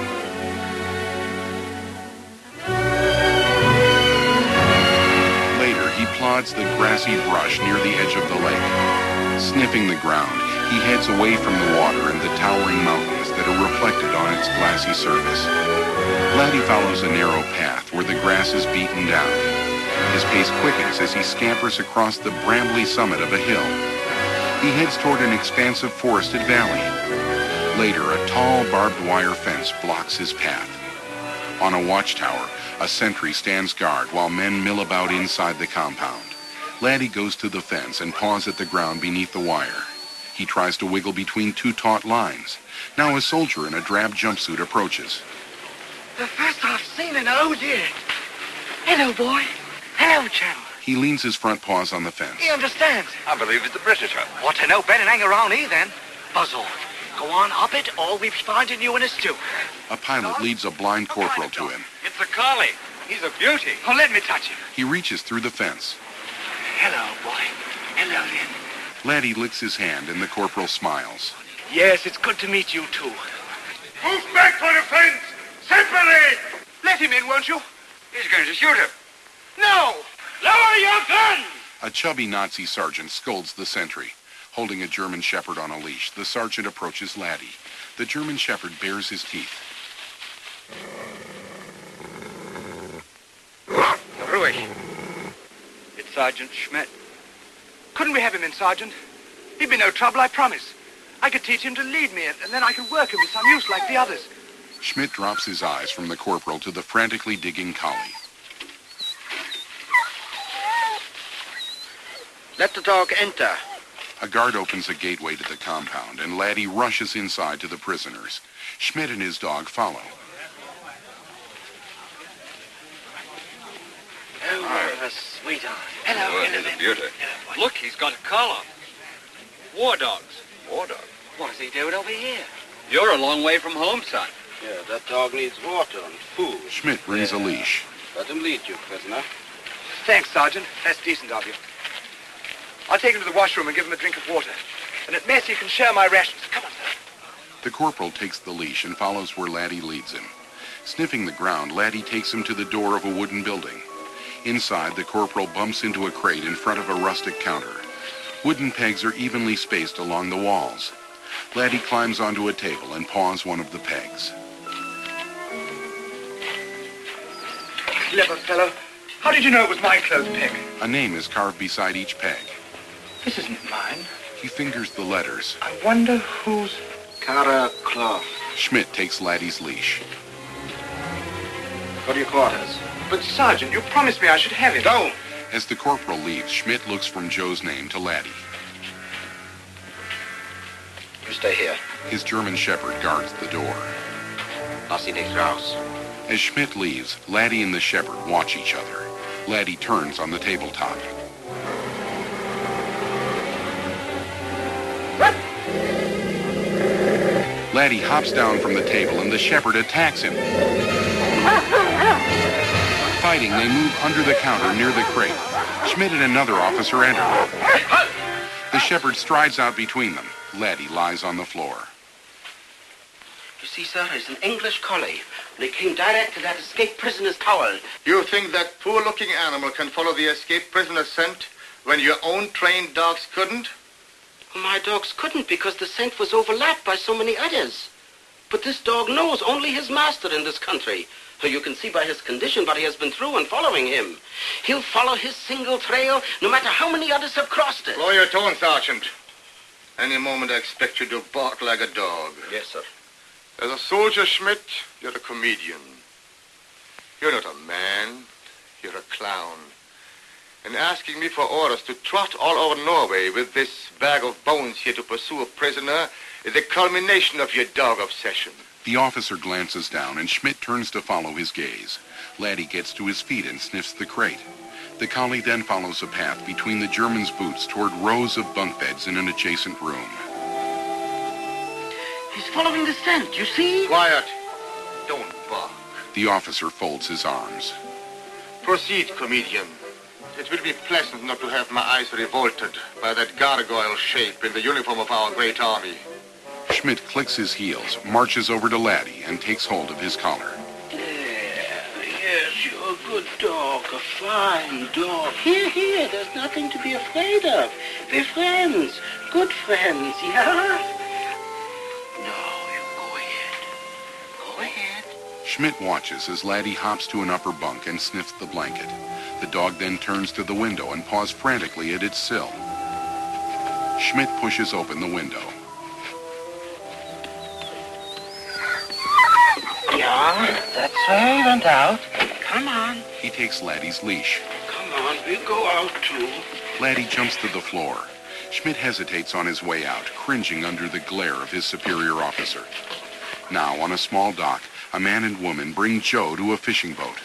Later, he plods the grassy brush near the edge of the lake. Sniffing the ground, he heads away from the water and the towering mountains that are reflected on its glassy surface. Laddie follows a narrow path where the grass is beaten down. His pace quickens as he scampers across the brambly summit of a hill. He heads toward an expansive forested valley. Later, a tall barbed wire fence blocks his path. On a watchtower, a sentry stands guard while men mill about inside the compound. Laddie goes to the fence and paws at the ground beneath the wire. He tries to wiggle between two taut lines. Now a soldier in a drab jumpsuit approaches. The first I've seen in oh dear. Hello, boy. Hello, chum. He leans his front paws on the fence. He understands. I believe it's the Britisher. What to know, Ben, and hang around here, then. Buzz off. Go on up it, or we'll be finding you in a stew. A pilot leads a blind corporal to him. It's a collie. He's a beauty. Oh, let me touch him. He reaches through the fence. Hello, boy. Hello, then. Laddie licks his hand and the corporal smiles. Yes, it's good to meet you, too. Move back for the fence! Separate! Let him in, won't you? He's going to shoot him. No! Lower your gun! A chubby Nazi sergeant scolds the sentry. Holding a German shepherd on a leash, the sergeant approaches Laddie. The German shepherd bares his teeth. Ruhig. It's Sergeant Schmidt. Couldn't we have him in, Sergeant? He'd be no trouble, I promise. I could teach him to lead me, and then I could work him with some use like the others. Schmidt drops his eyes from the corporal to the frantically digging collie. Let the dog enter. A guard opens a gateway to the compound, and Laddie rushes inside to the prisoners. Schmidt and his dog follow. Oh, sweetheart. Hello, Well, he's a beauty. Look, he's got a collar. War dogs. War dog. What is he doing over here? You're a long way from home, son. Yeah, that dog needs water and food. Schmidt brings a leash. Let him lead you, prisoner. Thanks, Sergeant. That's decent of you. I'll take him to the washroom and give him a drink of water. And at mess, he can share my rations. Come on, sir. The corporal takes the leash and follows where Laddie leads him. Sniffing the ground, Laddie takes him to the door of a wooden building. Inside, the corporal bumps into a crate in front of a rustic counter. Wooden pegs are evenly spaced along the walls. Laddie climbs onto a table and paws one of the pegs. Clever fellow. How did you know it was my clothes peg? A name is carved beside each peg. This isn't mine. He fingers the letters. I wonder whose... Kara Cloth. Schmidt takes Laddie's leash. Go to your quarters. But, Sergeant, you promised me I should have him. Go! As the corporal leaves, Schmidt looks from Joe's name to Laddie. You stay here. His German shepherd guards the door. Lass ihn nicht raus. As Schmidt leaves, Laddie and the shepherd watch each other. Laddie turns on the tabletop. Laddie hops down from the table and the shepherd attacks him. Fighting, they move under the counter near the crate. Schmidt and another officer enter. The shepherd strides out between them. Laddie lies on the floor. You see, sir, it's an English collie. And he came direct to that escaped prisoner's towel. You think that poor-looking animal can follow the escaped prisoner's scent when your own trained dogs couldn't? My dogs couldn't because the scent was overlapped by so many others. But this dog knows only his master in this country. You can see by his condition what he has been through in following him. He'll follow his single trail no matter how many others have crossed it. Lower your tone, Sergeant. Any moment I expect you to bark like a dog. Yes, sir. As a soldier, Schmidt, you're a comedian. You're not a man. You're a clown. And asking me for orders to trot all over Norway with this bag of bones here to pursue a prisoner is the culmination of your dog obsession. The officer glances down, and Schmidt turns to follow his gaze. Laddie gets to his feet and sniffs the crate. The collie then follows a path between the German's boots toward rows of bunk beds in an adjacent room. He's following the scent, you see? Quiet. Don't bark. The officer folds his arms. Proceed, comedian. It will be pleasant not to have my eyes revolted by that gargoyle shape in the uniform of our great army. Schmidt clicks his heels, marches over to Laddie, and takes hold of his collar. Yes, you're a good dog, a fine dog. Here, there's nothing to be afraid of. We're friends, good friends, yeah? No, you go ahead. Go ahead. Schmidt watches as Laddie hops to an upper bunk and sniffs the blanket. The dog then turns to the window and paws frantically at its sill. Schmidt pushes open the window. Yeah, that's where he went out. Come on. He takes Laddie's leash. Come on, we'll go out too. Laddie jumps to the floor. Schmidt hesitates on his way out, cringing under the glare of his superior officer. Now, on a small dock, a man and woman bring Joe to a fishing boat.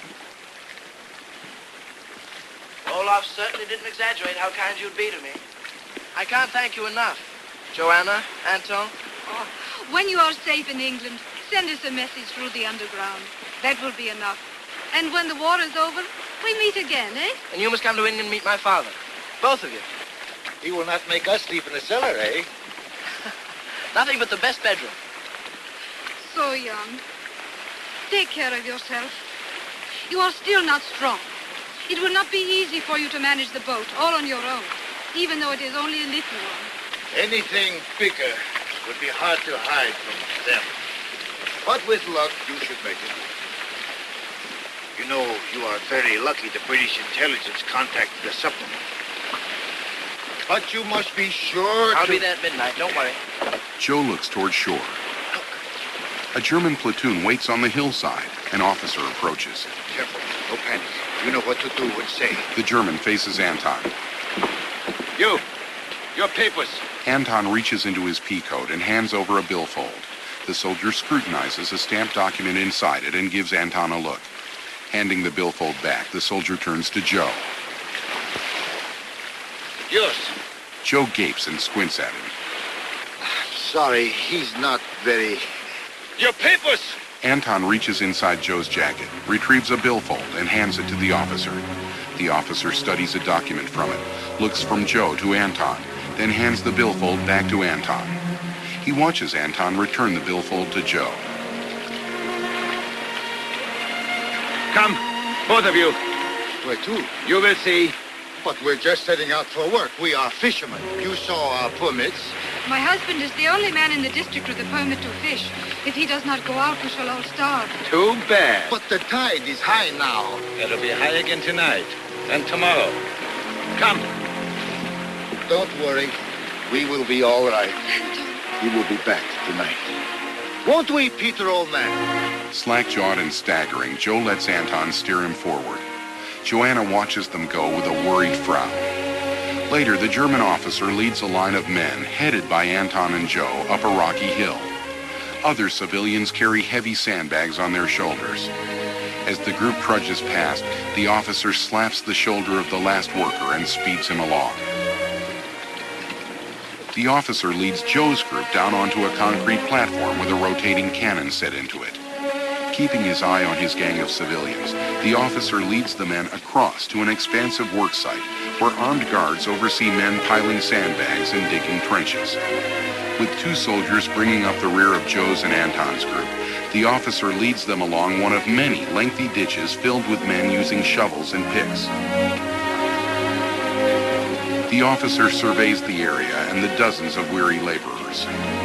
Olaf certainly didn't exaggerate how kind you'd be to me. I can't thank you enough. Joanna, Anton. Oh, when you are safe in England, send us a message through the underground. That will be enough. And when the war is over, we meet again, eh? And you must come to England and meet my father. Both of you. He will not make us sleep in the cellar, eh? Nothing but the best bedroom. So young. Take care of yourself. You are still not strong. It will not be easy for you to manage the boat all on your own, even though it is only a little one. Anything bigger would be hard to hide from them. But with luck, you should make it. You know, you are very lucky the British intelligence contacted the submarine. But you must be sure I'll be there at midnight, don't worry. Joe looks toward shore. A German platoon waits on the hillside. An officer approaches. Careful, no panic. You know what to do and say. The German faces Anton. You, your papers. Anton reaches into his pea coat and hands over a billfold. The soldier scrutinizes a stamped document inside it and gives Anton a look. Handing the billfold back, the soldier turns to Joe. Yours. Joe gapes and squints at him. Sorry, he's not very... Your papers! Anton reaches inside Joe's jacket, retrieves a billfold, and hands it to the officer. The officer studies a document from it, looks from Joe to Anton, then hands the billfold back to Anton. He watches Anton return the billfold to Joe. Come, both of you. Where to? You will see. But we're just setting out for work. We are fishermen. You saw our permits. My husband is the only man in the district with a permit to fish. If he does not go out, we shall all starve. Too bad. But the tide is high now. It'll be high again tonight. And tomorrow. Come. Don't worry. We will be all right. He will be back tonight. Won't we, Peter, old man? Slack-jawed and staggering, Joe lets Anton steer him forward. Joanna watches them go with a worried frown. Later, the German officer leads a line of men, headed by Anton and Joe, up a rocky hill. Other civilians carry heavy sandbags on their shoulders. As the group trudges past, the officer slaps the shoulder of the last worker and speeds him along. The officer leads Joe's group down onto a concrete platform with a rotating cannon set into it. Keeping his eye on his gang of civilians, the officer leads the men across to an expansive work site where armed guards oversee men piling sandbags and digging trenches. With two soldiers bringing up the rear of Joe's and Anton's group, the officer leads them along one of many lengthy ditches filled with men using shovels and picks. The officer surveys the area and the dozens of weary laborers.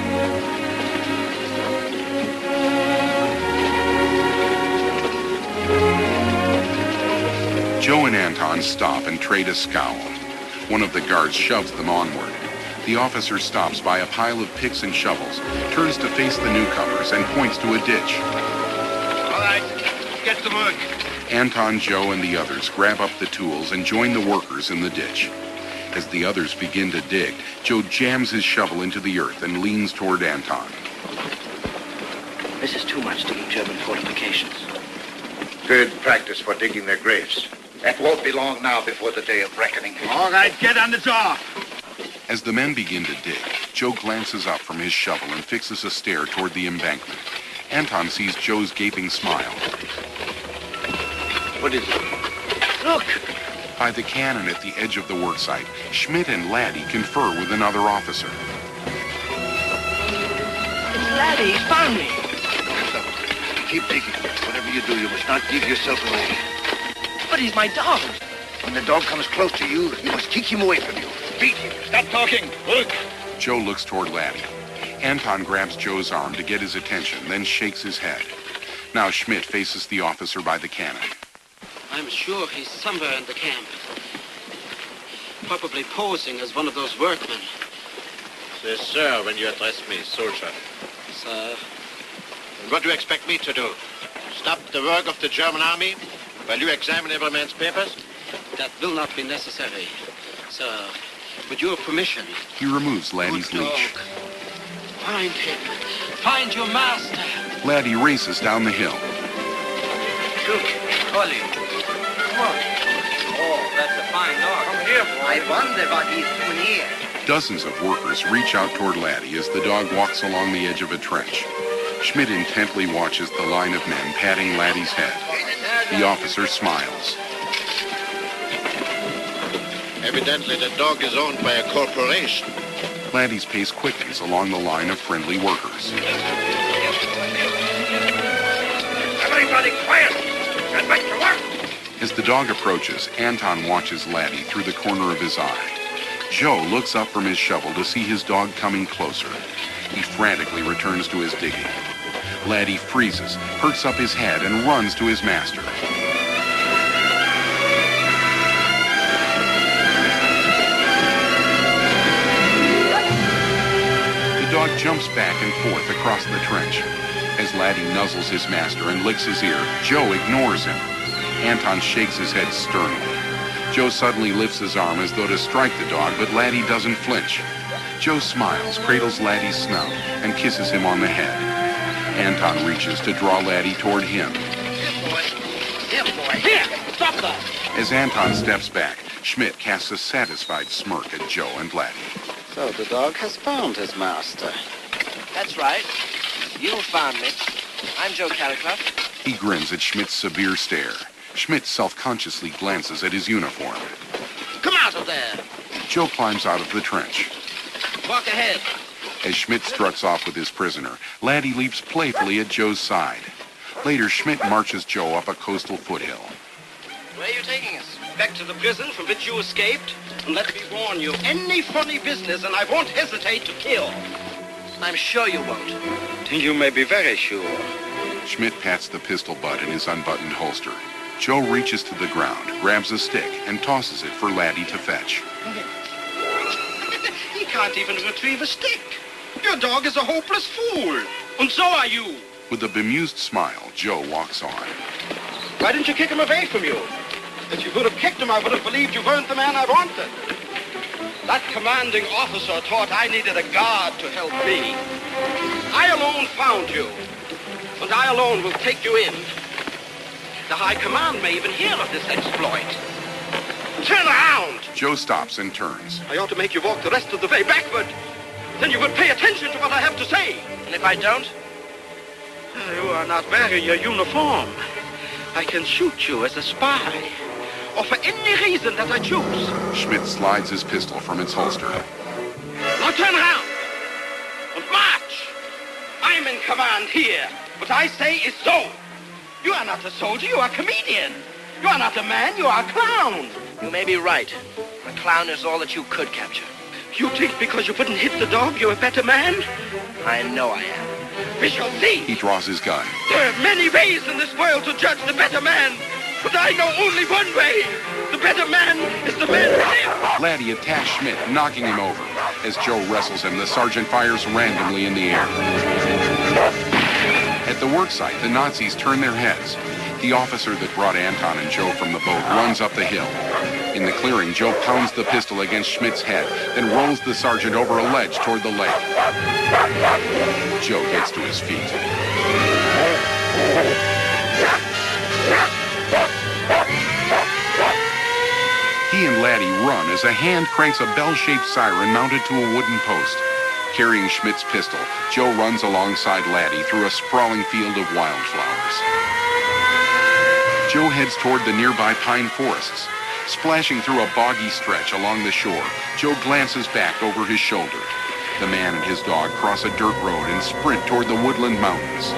Joe and Anton stop and trade a scowl. One of the guards shoves them onward. The officer stops by a pile of picks and shovels, turns to face the newcomers, and points to a ditch. All right, get to work. Anton, Joe, and the others grab up the tools and join the workers in the ditch. As the others begin to dig, Joe jams his shovel into the earth and leans toward Anton. This is too much digging German fortifications. Good practice for digging their graves. That won't be long now before the day of reckoning. All right, get on the jaw. As the men begin to dig, Joe glances up from his shovel and fixes a stare toward the embankment. Anton sees Joe's gaping smile. What is it? Look! By the cannon at the edge of the worksite, Schmidt and Laddie confer with another officer. It's Laddie. He found me. Keep digging. Whatever you do, you must not give yourself away. But he's my dog. When the dog comes close to you, you must kick him away from you. Beat him. Stop talking. Look. Joe looks toward Laddie. Anton grabs Joe's arm to get his attention, then shakes his head. Now Schmidt faces the officer by the cannon. I'm sure he's somewhere in the camp. Probably posing as one of those workmen. Say, sir, when you address me, soldier. Sir. And what do you expect me to do? Stop the work of the German army while you examine every man's papers? That will not be necessary, sir. With your permission. He removes Laddie's leash. Find him. Find your master. Laddie races down the hill. Look, Ollie. Come on. Oh, that's a fine dog. Come here, boy. I wonder what he's doing here. Dozens of workers reach out toward Laddie as the dog walks along the edge of a trench. Schmidt intently watches the line of men patting Laddie's head. The officer smiles. Evidently, the dog is owned by a corporation. Laddie's pace quickens along the line of friendly workers. Everybody quiet! Get back to work! As the dog approaches, Anton watches Laddie through the corner of his eye. Joe looks up from his shovel to see his dog coming closer. He frantically returns to his digging. Laddie freezes, perks up his head, and runs to his master. The dog jumps back and forth across the trench. As Laddie nuzzles his master and licks his ear, Joe ignores him. Anton shakes his head sternly. Joe suddenly lifts his arm as though to strike the dog, but Laddie doesn't flinch. Joe smiles, cradles Laddie's snout, and kisses him on the head. Anton reaches to draw Laddie toward him. Here, boy. Here! Stop that! As Anton steps back, Schmidt casts a satisfied smirk at Joe and Laddie. So the dog has found his master. That's right. You found me. I'm Joe Carriclough. He grins at Schmidt's severe stare. Schmidt self-consciously glances at his uniform. Come out of there! Joe climbs out of the trench. Walk ahead. As Schmidt struts off with his prisoner, Laddie leaps playfully at Joe's side. Later, Schmidt marches Joe up a coastal foothill. Where are you taking us? Back to the prison from which you escaped? And let me warn you, any funny business and I won't hesitate to kill. I'm sure you won't. You may be very sure. Schmidt pats the pistol butt in his unbuttoned holster. Joe reaches to the ground, grabs a stick, and tosses it for Laddie to fetch. He can't even retrieve a stick. Your dog is a hopeless fool. And so are you. With a bemused smile, Joe walks on. Why didn't you kick him away from you? If you could have kicked him, I would have believed you weren't the man I wanted. That commanding officer thought I needed a guard to help me. I alone found you. And I alone will take you in. The High Command may even hear of this exploit. Turn around! Joe stops and turns. I ought to make you walk the rest of the way backward. Then you would pay attention to what I have to say. And if I don't? You are not wearing your uniform. I can shoot you as a spy. Or for any reason that I choose. Schmidt slides his pistol from its holster. Now turn around! And march! I'm in command here. What I say is so. You are not a soldier, you are a comedian. You are not a man, you are a clown. You may be right. A clown is all that you could capture. You think because you wouldn't hit the dog, you're a better man? I know I am. We shall see. He draws his gun. There are many ways in this world to judge the better man. But I know only one way. The better man is the man who lives. Laddie attacks Schmidt, knocking him over. As Joe wrestles him, the sergeant fires randomly in the air. At the worksite, the Nazis turn their heads. The officer that brought Anton and Joe from the boat runs up the hill. In the clearing, Joe pounds the pistol against Schmidt's head, then rolls the sergeant over a ledge toward the lake. Joe gets to his feet. He and Laddie run as a hand cranks a bell-shaped siren mounted to a wooden post. Carrying Schmidt's pistol, Joe runs alongside Laddie through a sprawling field of wildflowers. Joe heads toward the nearby pine forests. Splashing through a boggy stretch along the shore, Joe glances back over his shoulder. The man and his dog cross a dirt road and sprint toward the woodland mountains.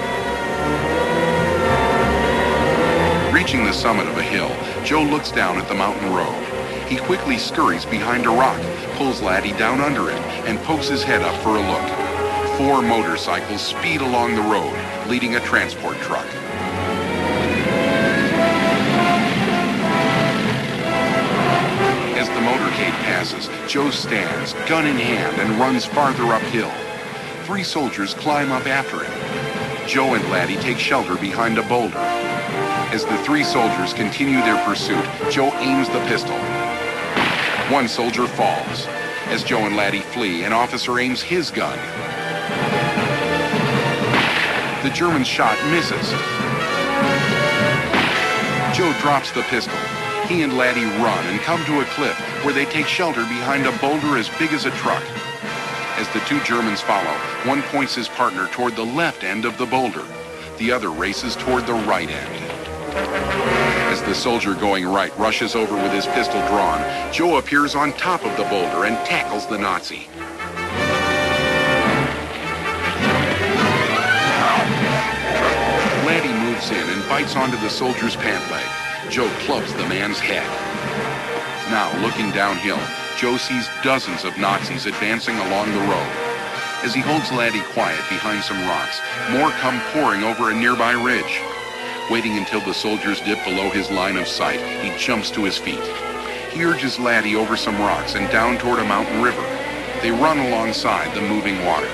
Reaching the summit of a hill, Joe looks down at the mountain road. He quickly scurries behind a rock, pulls Laddie down under it, and pokes his head up for a look. 4 motorcycles speed along the road, leading a transport truck. As the motorcade passes, Joe stands, gun in hand, and runs farther uphill. 3 soldiers climb up after him. Joe and Laddie take shelter behind a boulder. As the 3 soldiers continue their pursuit, Joe aims the pistol. 1 soldier falls. As Joe and Laddie flee, an officer aims his gun. The German's shot misses. Joe drops the pistol. He and Laddie run and come to a cliff where they take shelter behind a boulder as big as a truck. As the two Germans follow, one points his partner toward the left end of the boulder. The other races toward the right end. As the soldier going right rushes over with his pistol drawn, Joe appears on top of the boulder and tackles the Nazi. Laddie moves in and bites onto the soldier's pant leg. Joe clubs the man's head. Now, looking downhill, Joe sees dozens of Nazis advancing along the road. As he holds Laddie quiet behind some rocks, more come pouring over a nearby ridge. Waiting until the soldiers dip below his line of sight, he jumps to his feet. He urges Laddie over some rocks and down toward a mountain river. They run alongside the moving water.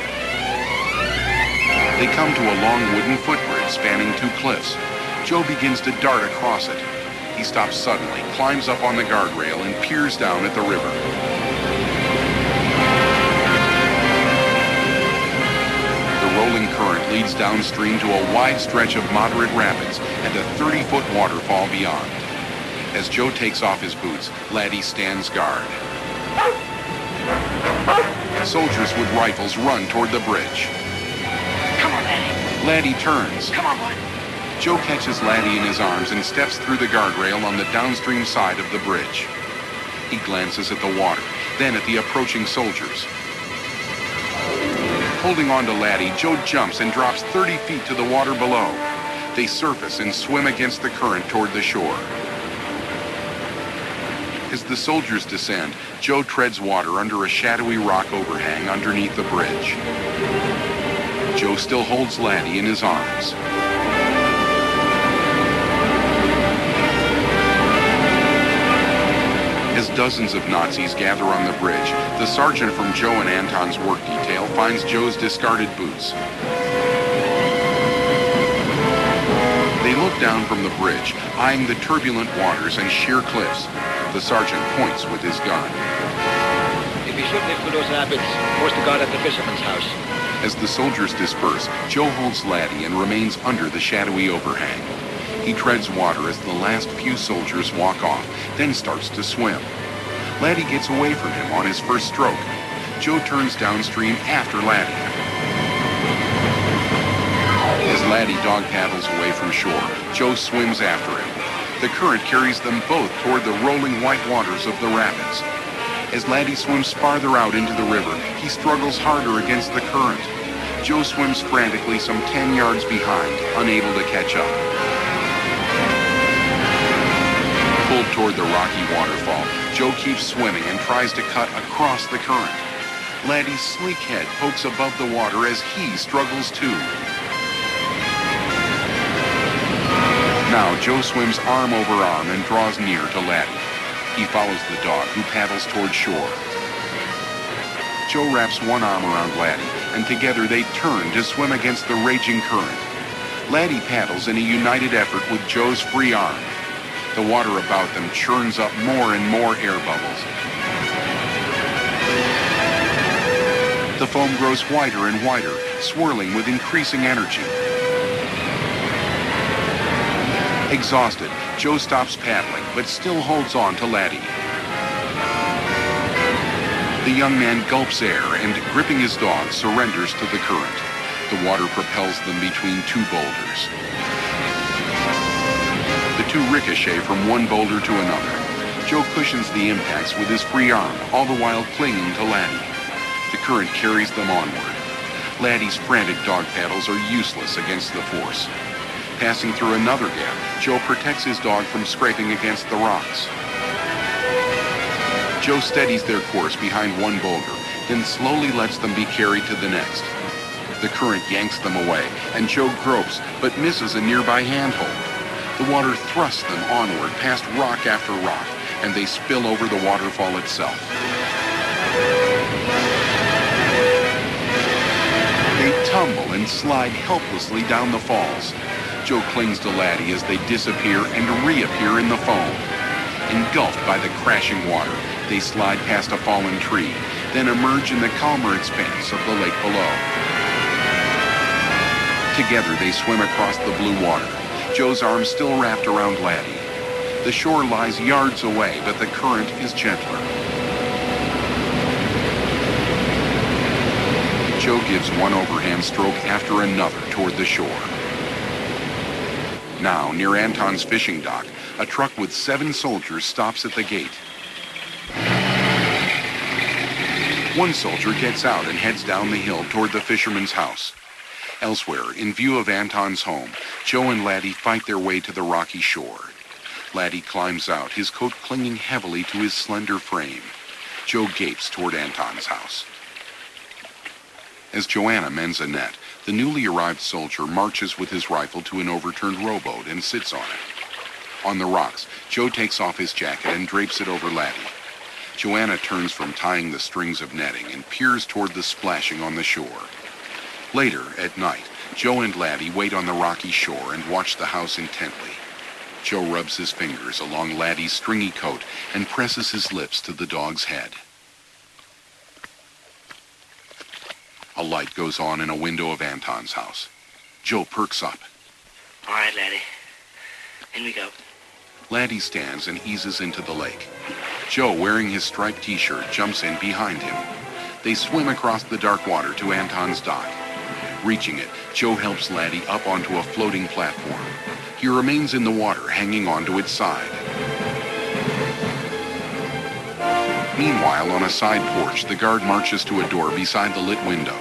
They come to a long wooden footbridge spanning two cliffs. Joe begins to dart across it. He stops suddenly, climbs up on the guardrail, and peers down at the river. The rolling current leads downstream to a wide stretch of moderate rapids and a 30-foot waterfall beyond. As Joe takes off his boots, Laddie stands guard. Soldiers with rifles run toward the bridge. Come on, Laddie. Laddie turns. Come on, boy. Joe catches Laddie in his arms and steps through the guardrail on the downstream side of the bridge. He glances at the water, then at the approaching soldiers. Holding on to Laddie, Joe jumps and drops 30 feet to the water below. They surface and swim against the current toward the shore. As the soldiers descend, Joe treads water under a shadowy rock overhang underneath the bridge. Joe still holds Laddie in his arms. As dozens of Nazis gather on the bridge, the sergeant from Joe and Anton's work detail finds Joe's discarded boots. They look down from the bridge, eyeing the turbulent waters and sheer cliffs. The sergeant points with his gun. If he should live through those rapids, post the guard at the fisherman's house. As the soldiers disperse, Joe holds Laddie and remains under the shadowy overhang. He treads water as the last few soldiers walk off, then starts to swim. Laddie gets away from him on his first stroke. Joe turns downstream after Laddie. As Laddie dog paddles away from shore, Joe swims after him. The current carries them both toward the rolling white waters of the rapids. As Laddie swims farther out into the river, he struggles harder against the current. Joe swims frantically some 10 yards behind, unable to catch up. Pulled toward the rocky waterfall, Joe keeps swimming and tries to cut across the current. Laddie's sleek head pokes above the water as he struggles too. Now Joe swims arm over arm and draws near to Laddie. He follows the dog, who paddles toward shore. Joe wraps one arm around Laddie, and together they turn to swim against the raging current. Laddie paddles in a united effort with Joe's free arm. The water about them churns up more and more air bubbles. The foam grows whiter and whiter, swirling with increasing energy. Exhausted, Joe stops paddling, but still holds on to Laddie. The young man gulps air and, gripping his dog, surrenders to the current. The water propels them between two boulders. The two ricochet from one boulder to another. Joe cushions the impacts with his free arm, all the while clinging to Laddie. The current carries them onward. Laddie's frantic dog paddles are useless against the force. Passing through another gap, Joe protects his dog from scraping against the rocks. Joe steadies their course behind one boulder, then slowly lets them be carried to the next. The current yanks them away, and Joe gropes, but misses a nearby handhold. The water thrusts them onward past rock after rock, and they spill over the waterfall itself. They tumble and slide helplessly down the falls. Joe clings to Laddie as they disappear and reappear in the foam. Engulfed by the crashing water, they slide past a fallen tree, then emerge in the calmer expanse of the lake below. Together, they swim across the blue water, Joe's arms still wrapped around Laddie. The shore lies yards away, but the current is gentler. Joe gives one overhand stroke after another toward the shore. Now, near Anton's fishing dock, a truck with 7 soldiers stops at the gate. One soldier gets out and heads down the hill toward the fisherman's house. Elsewhere, in view of Anton's home, Joe and Laddie fight their way to the rocky shore. Laddie climbs out, his coat clinging heavily to his slender frame. Joe gapes toward Anton's house. As Joanna mends a net, the newly arrived soldier marches with his rifle to an overturned rowboat and sits on it. On the rocks, Joe takes off his jacket and drapes it over Laddie. Joanna turns from tying the strings of netting and peers toward the splashing on the shore. Later, at night, Joe and Laddie wait on the rocky shore and watch the house intently. Joe rubs his fingers along Laddie's stringy coat and presses his lips to the dog's head. A light goes on in a window of Anton's house. Joe perks up. All right, Laddie. In we go. Laddie stands and eases into the lake. Joe, wearing his striped t-shirt, jumps in behind him. They swim across the dark water to Anton's dock. Reaching it, Joe helps Laddie up onto a floating platform. He remains in the water, hanging onto its side. Meanwhile, on a side porch, the guard marches to a door beside the lit window.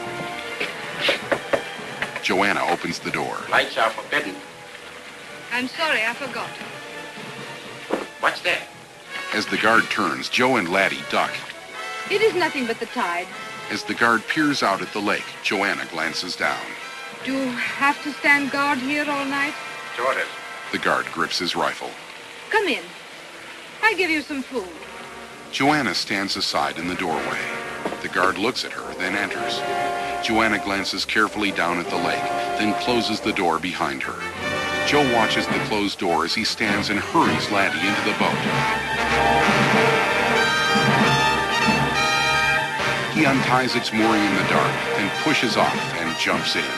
Joanna opens the door. Lights are forbidden. I'm sorry, I forgot. What's that? As the guard turns, Joe and Laddie duck. It is nothing but the tide. As the guard peers out at the lake, Joanna glances down. Do you have to stand guard here all night? Sort of. The guard grips his rifle. Come in. I'll give you some food. Joanna stands aside in the doorway. The guard looks at her, then enters. Joanna glances carefully down at the lake, then closes the door behind her. Joe watches the closed door as he stands and hurries Laddie into the boat. He unties its mooring in the dark, then pushes off and jumps in.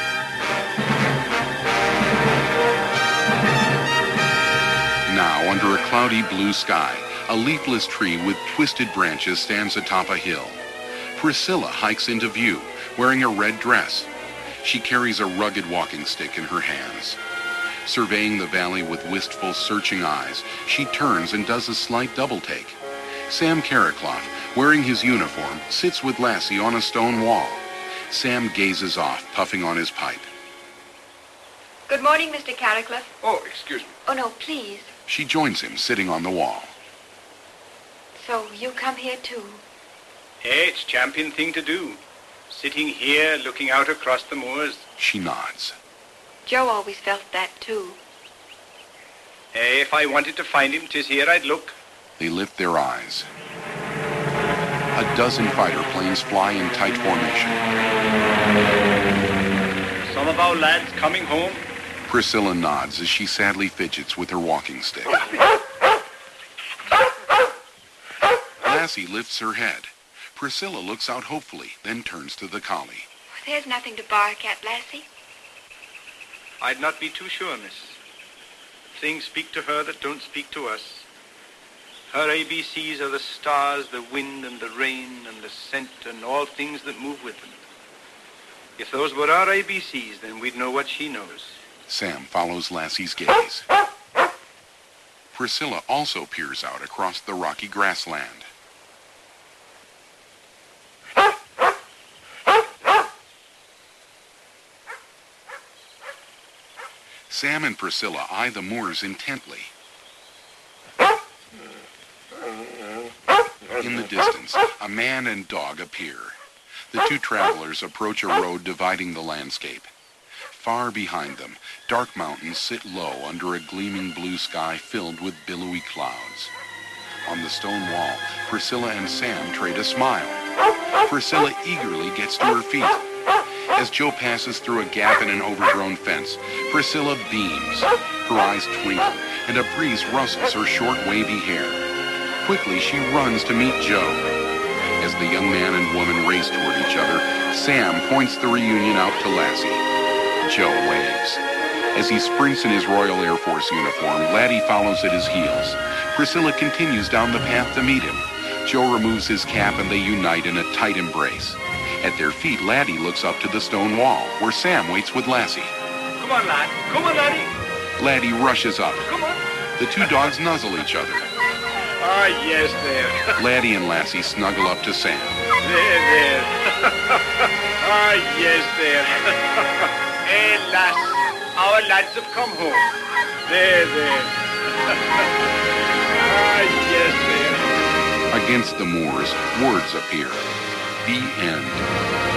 Now, under a cloudy blue sky, a leafless tree with twisted branches stands atop a hill. Priscilla hikes into view, wearing a red dress. She carries a rugged walking stick in her hands. Surveying the valley with wistful, searching eyes, she turns and does a slight double-take. Sam Carricloff, wearing his uniform, sits with Lassie on a stone wall. Sam gazes off, puffing on his pipe. Good morning, Mr. Carricloff. Oh, excuse me. Oh, no, please. She joins him, sitting on the wall. So you come here, too? Hey, it's champion thing to do. Sitting here, looking out across the moors. She nods. Joe always felt that, too. Hey, if I wanted to find him, 'tis here I'd look. They lift their eyes. A dozen fighter planes fly in tight formation. Some of our lads coming home. Priscilla nods as she sadly fidgets with her walking stick. Lassie lifts her head. Priscilla looks out hopefully, then turns to the collie. There's nothing to bark at, Lassie. I'd not be too sure, miss. Things speak to her that don't speak to us. Her ABCs are the stars, the wind, and the rain, and the scent, and all things that move with them. If those were our ABCs, then we'd know what she knows. Sam follows Lassie's gaze. Priscilla also peers out across the rocky grassland. Sam and Priscilla eye the moors intently. In the distance, a man and dog appear. The two travelers approach a road dividing the landscape. Far behind them, dark mountains sit low under a gleaming blue sky filled with billowy clouds. On the stone wall, Priscilla and Sam trade a smile. Priscilla eagerly gets to her feet. As Joe passes through a gap in an overgrown fence, Priscilla beams. Her eyes twinkle, and a breeze rustles her short, wavy hair. Quickly, she runs to meet Joe. As the young man and woman race toward each other, Sam points the reunion out to Lassie. Joe waves. As he sprints in his Royal Air Force uniform, Laddie follows at his heels. Priscilla continues down the path to meet him. Joe removes his cap and they unite in a tight embrace. At their feet, Laddie looks up to the stone wall, where Sam waits with Lassie. Come on, lad. Come on, Laddie. Laddie rushes up. Come on. The two dogs nuzzle each other. Ah, yes, there. Laddie and Lassie snuggle up to Sam. There. Ah, yes, there. Hey, lass, our lads have come home. There. Ah, yes, there. Against the moors, words appear. The end.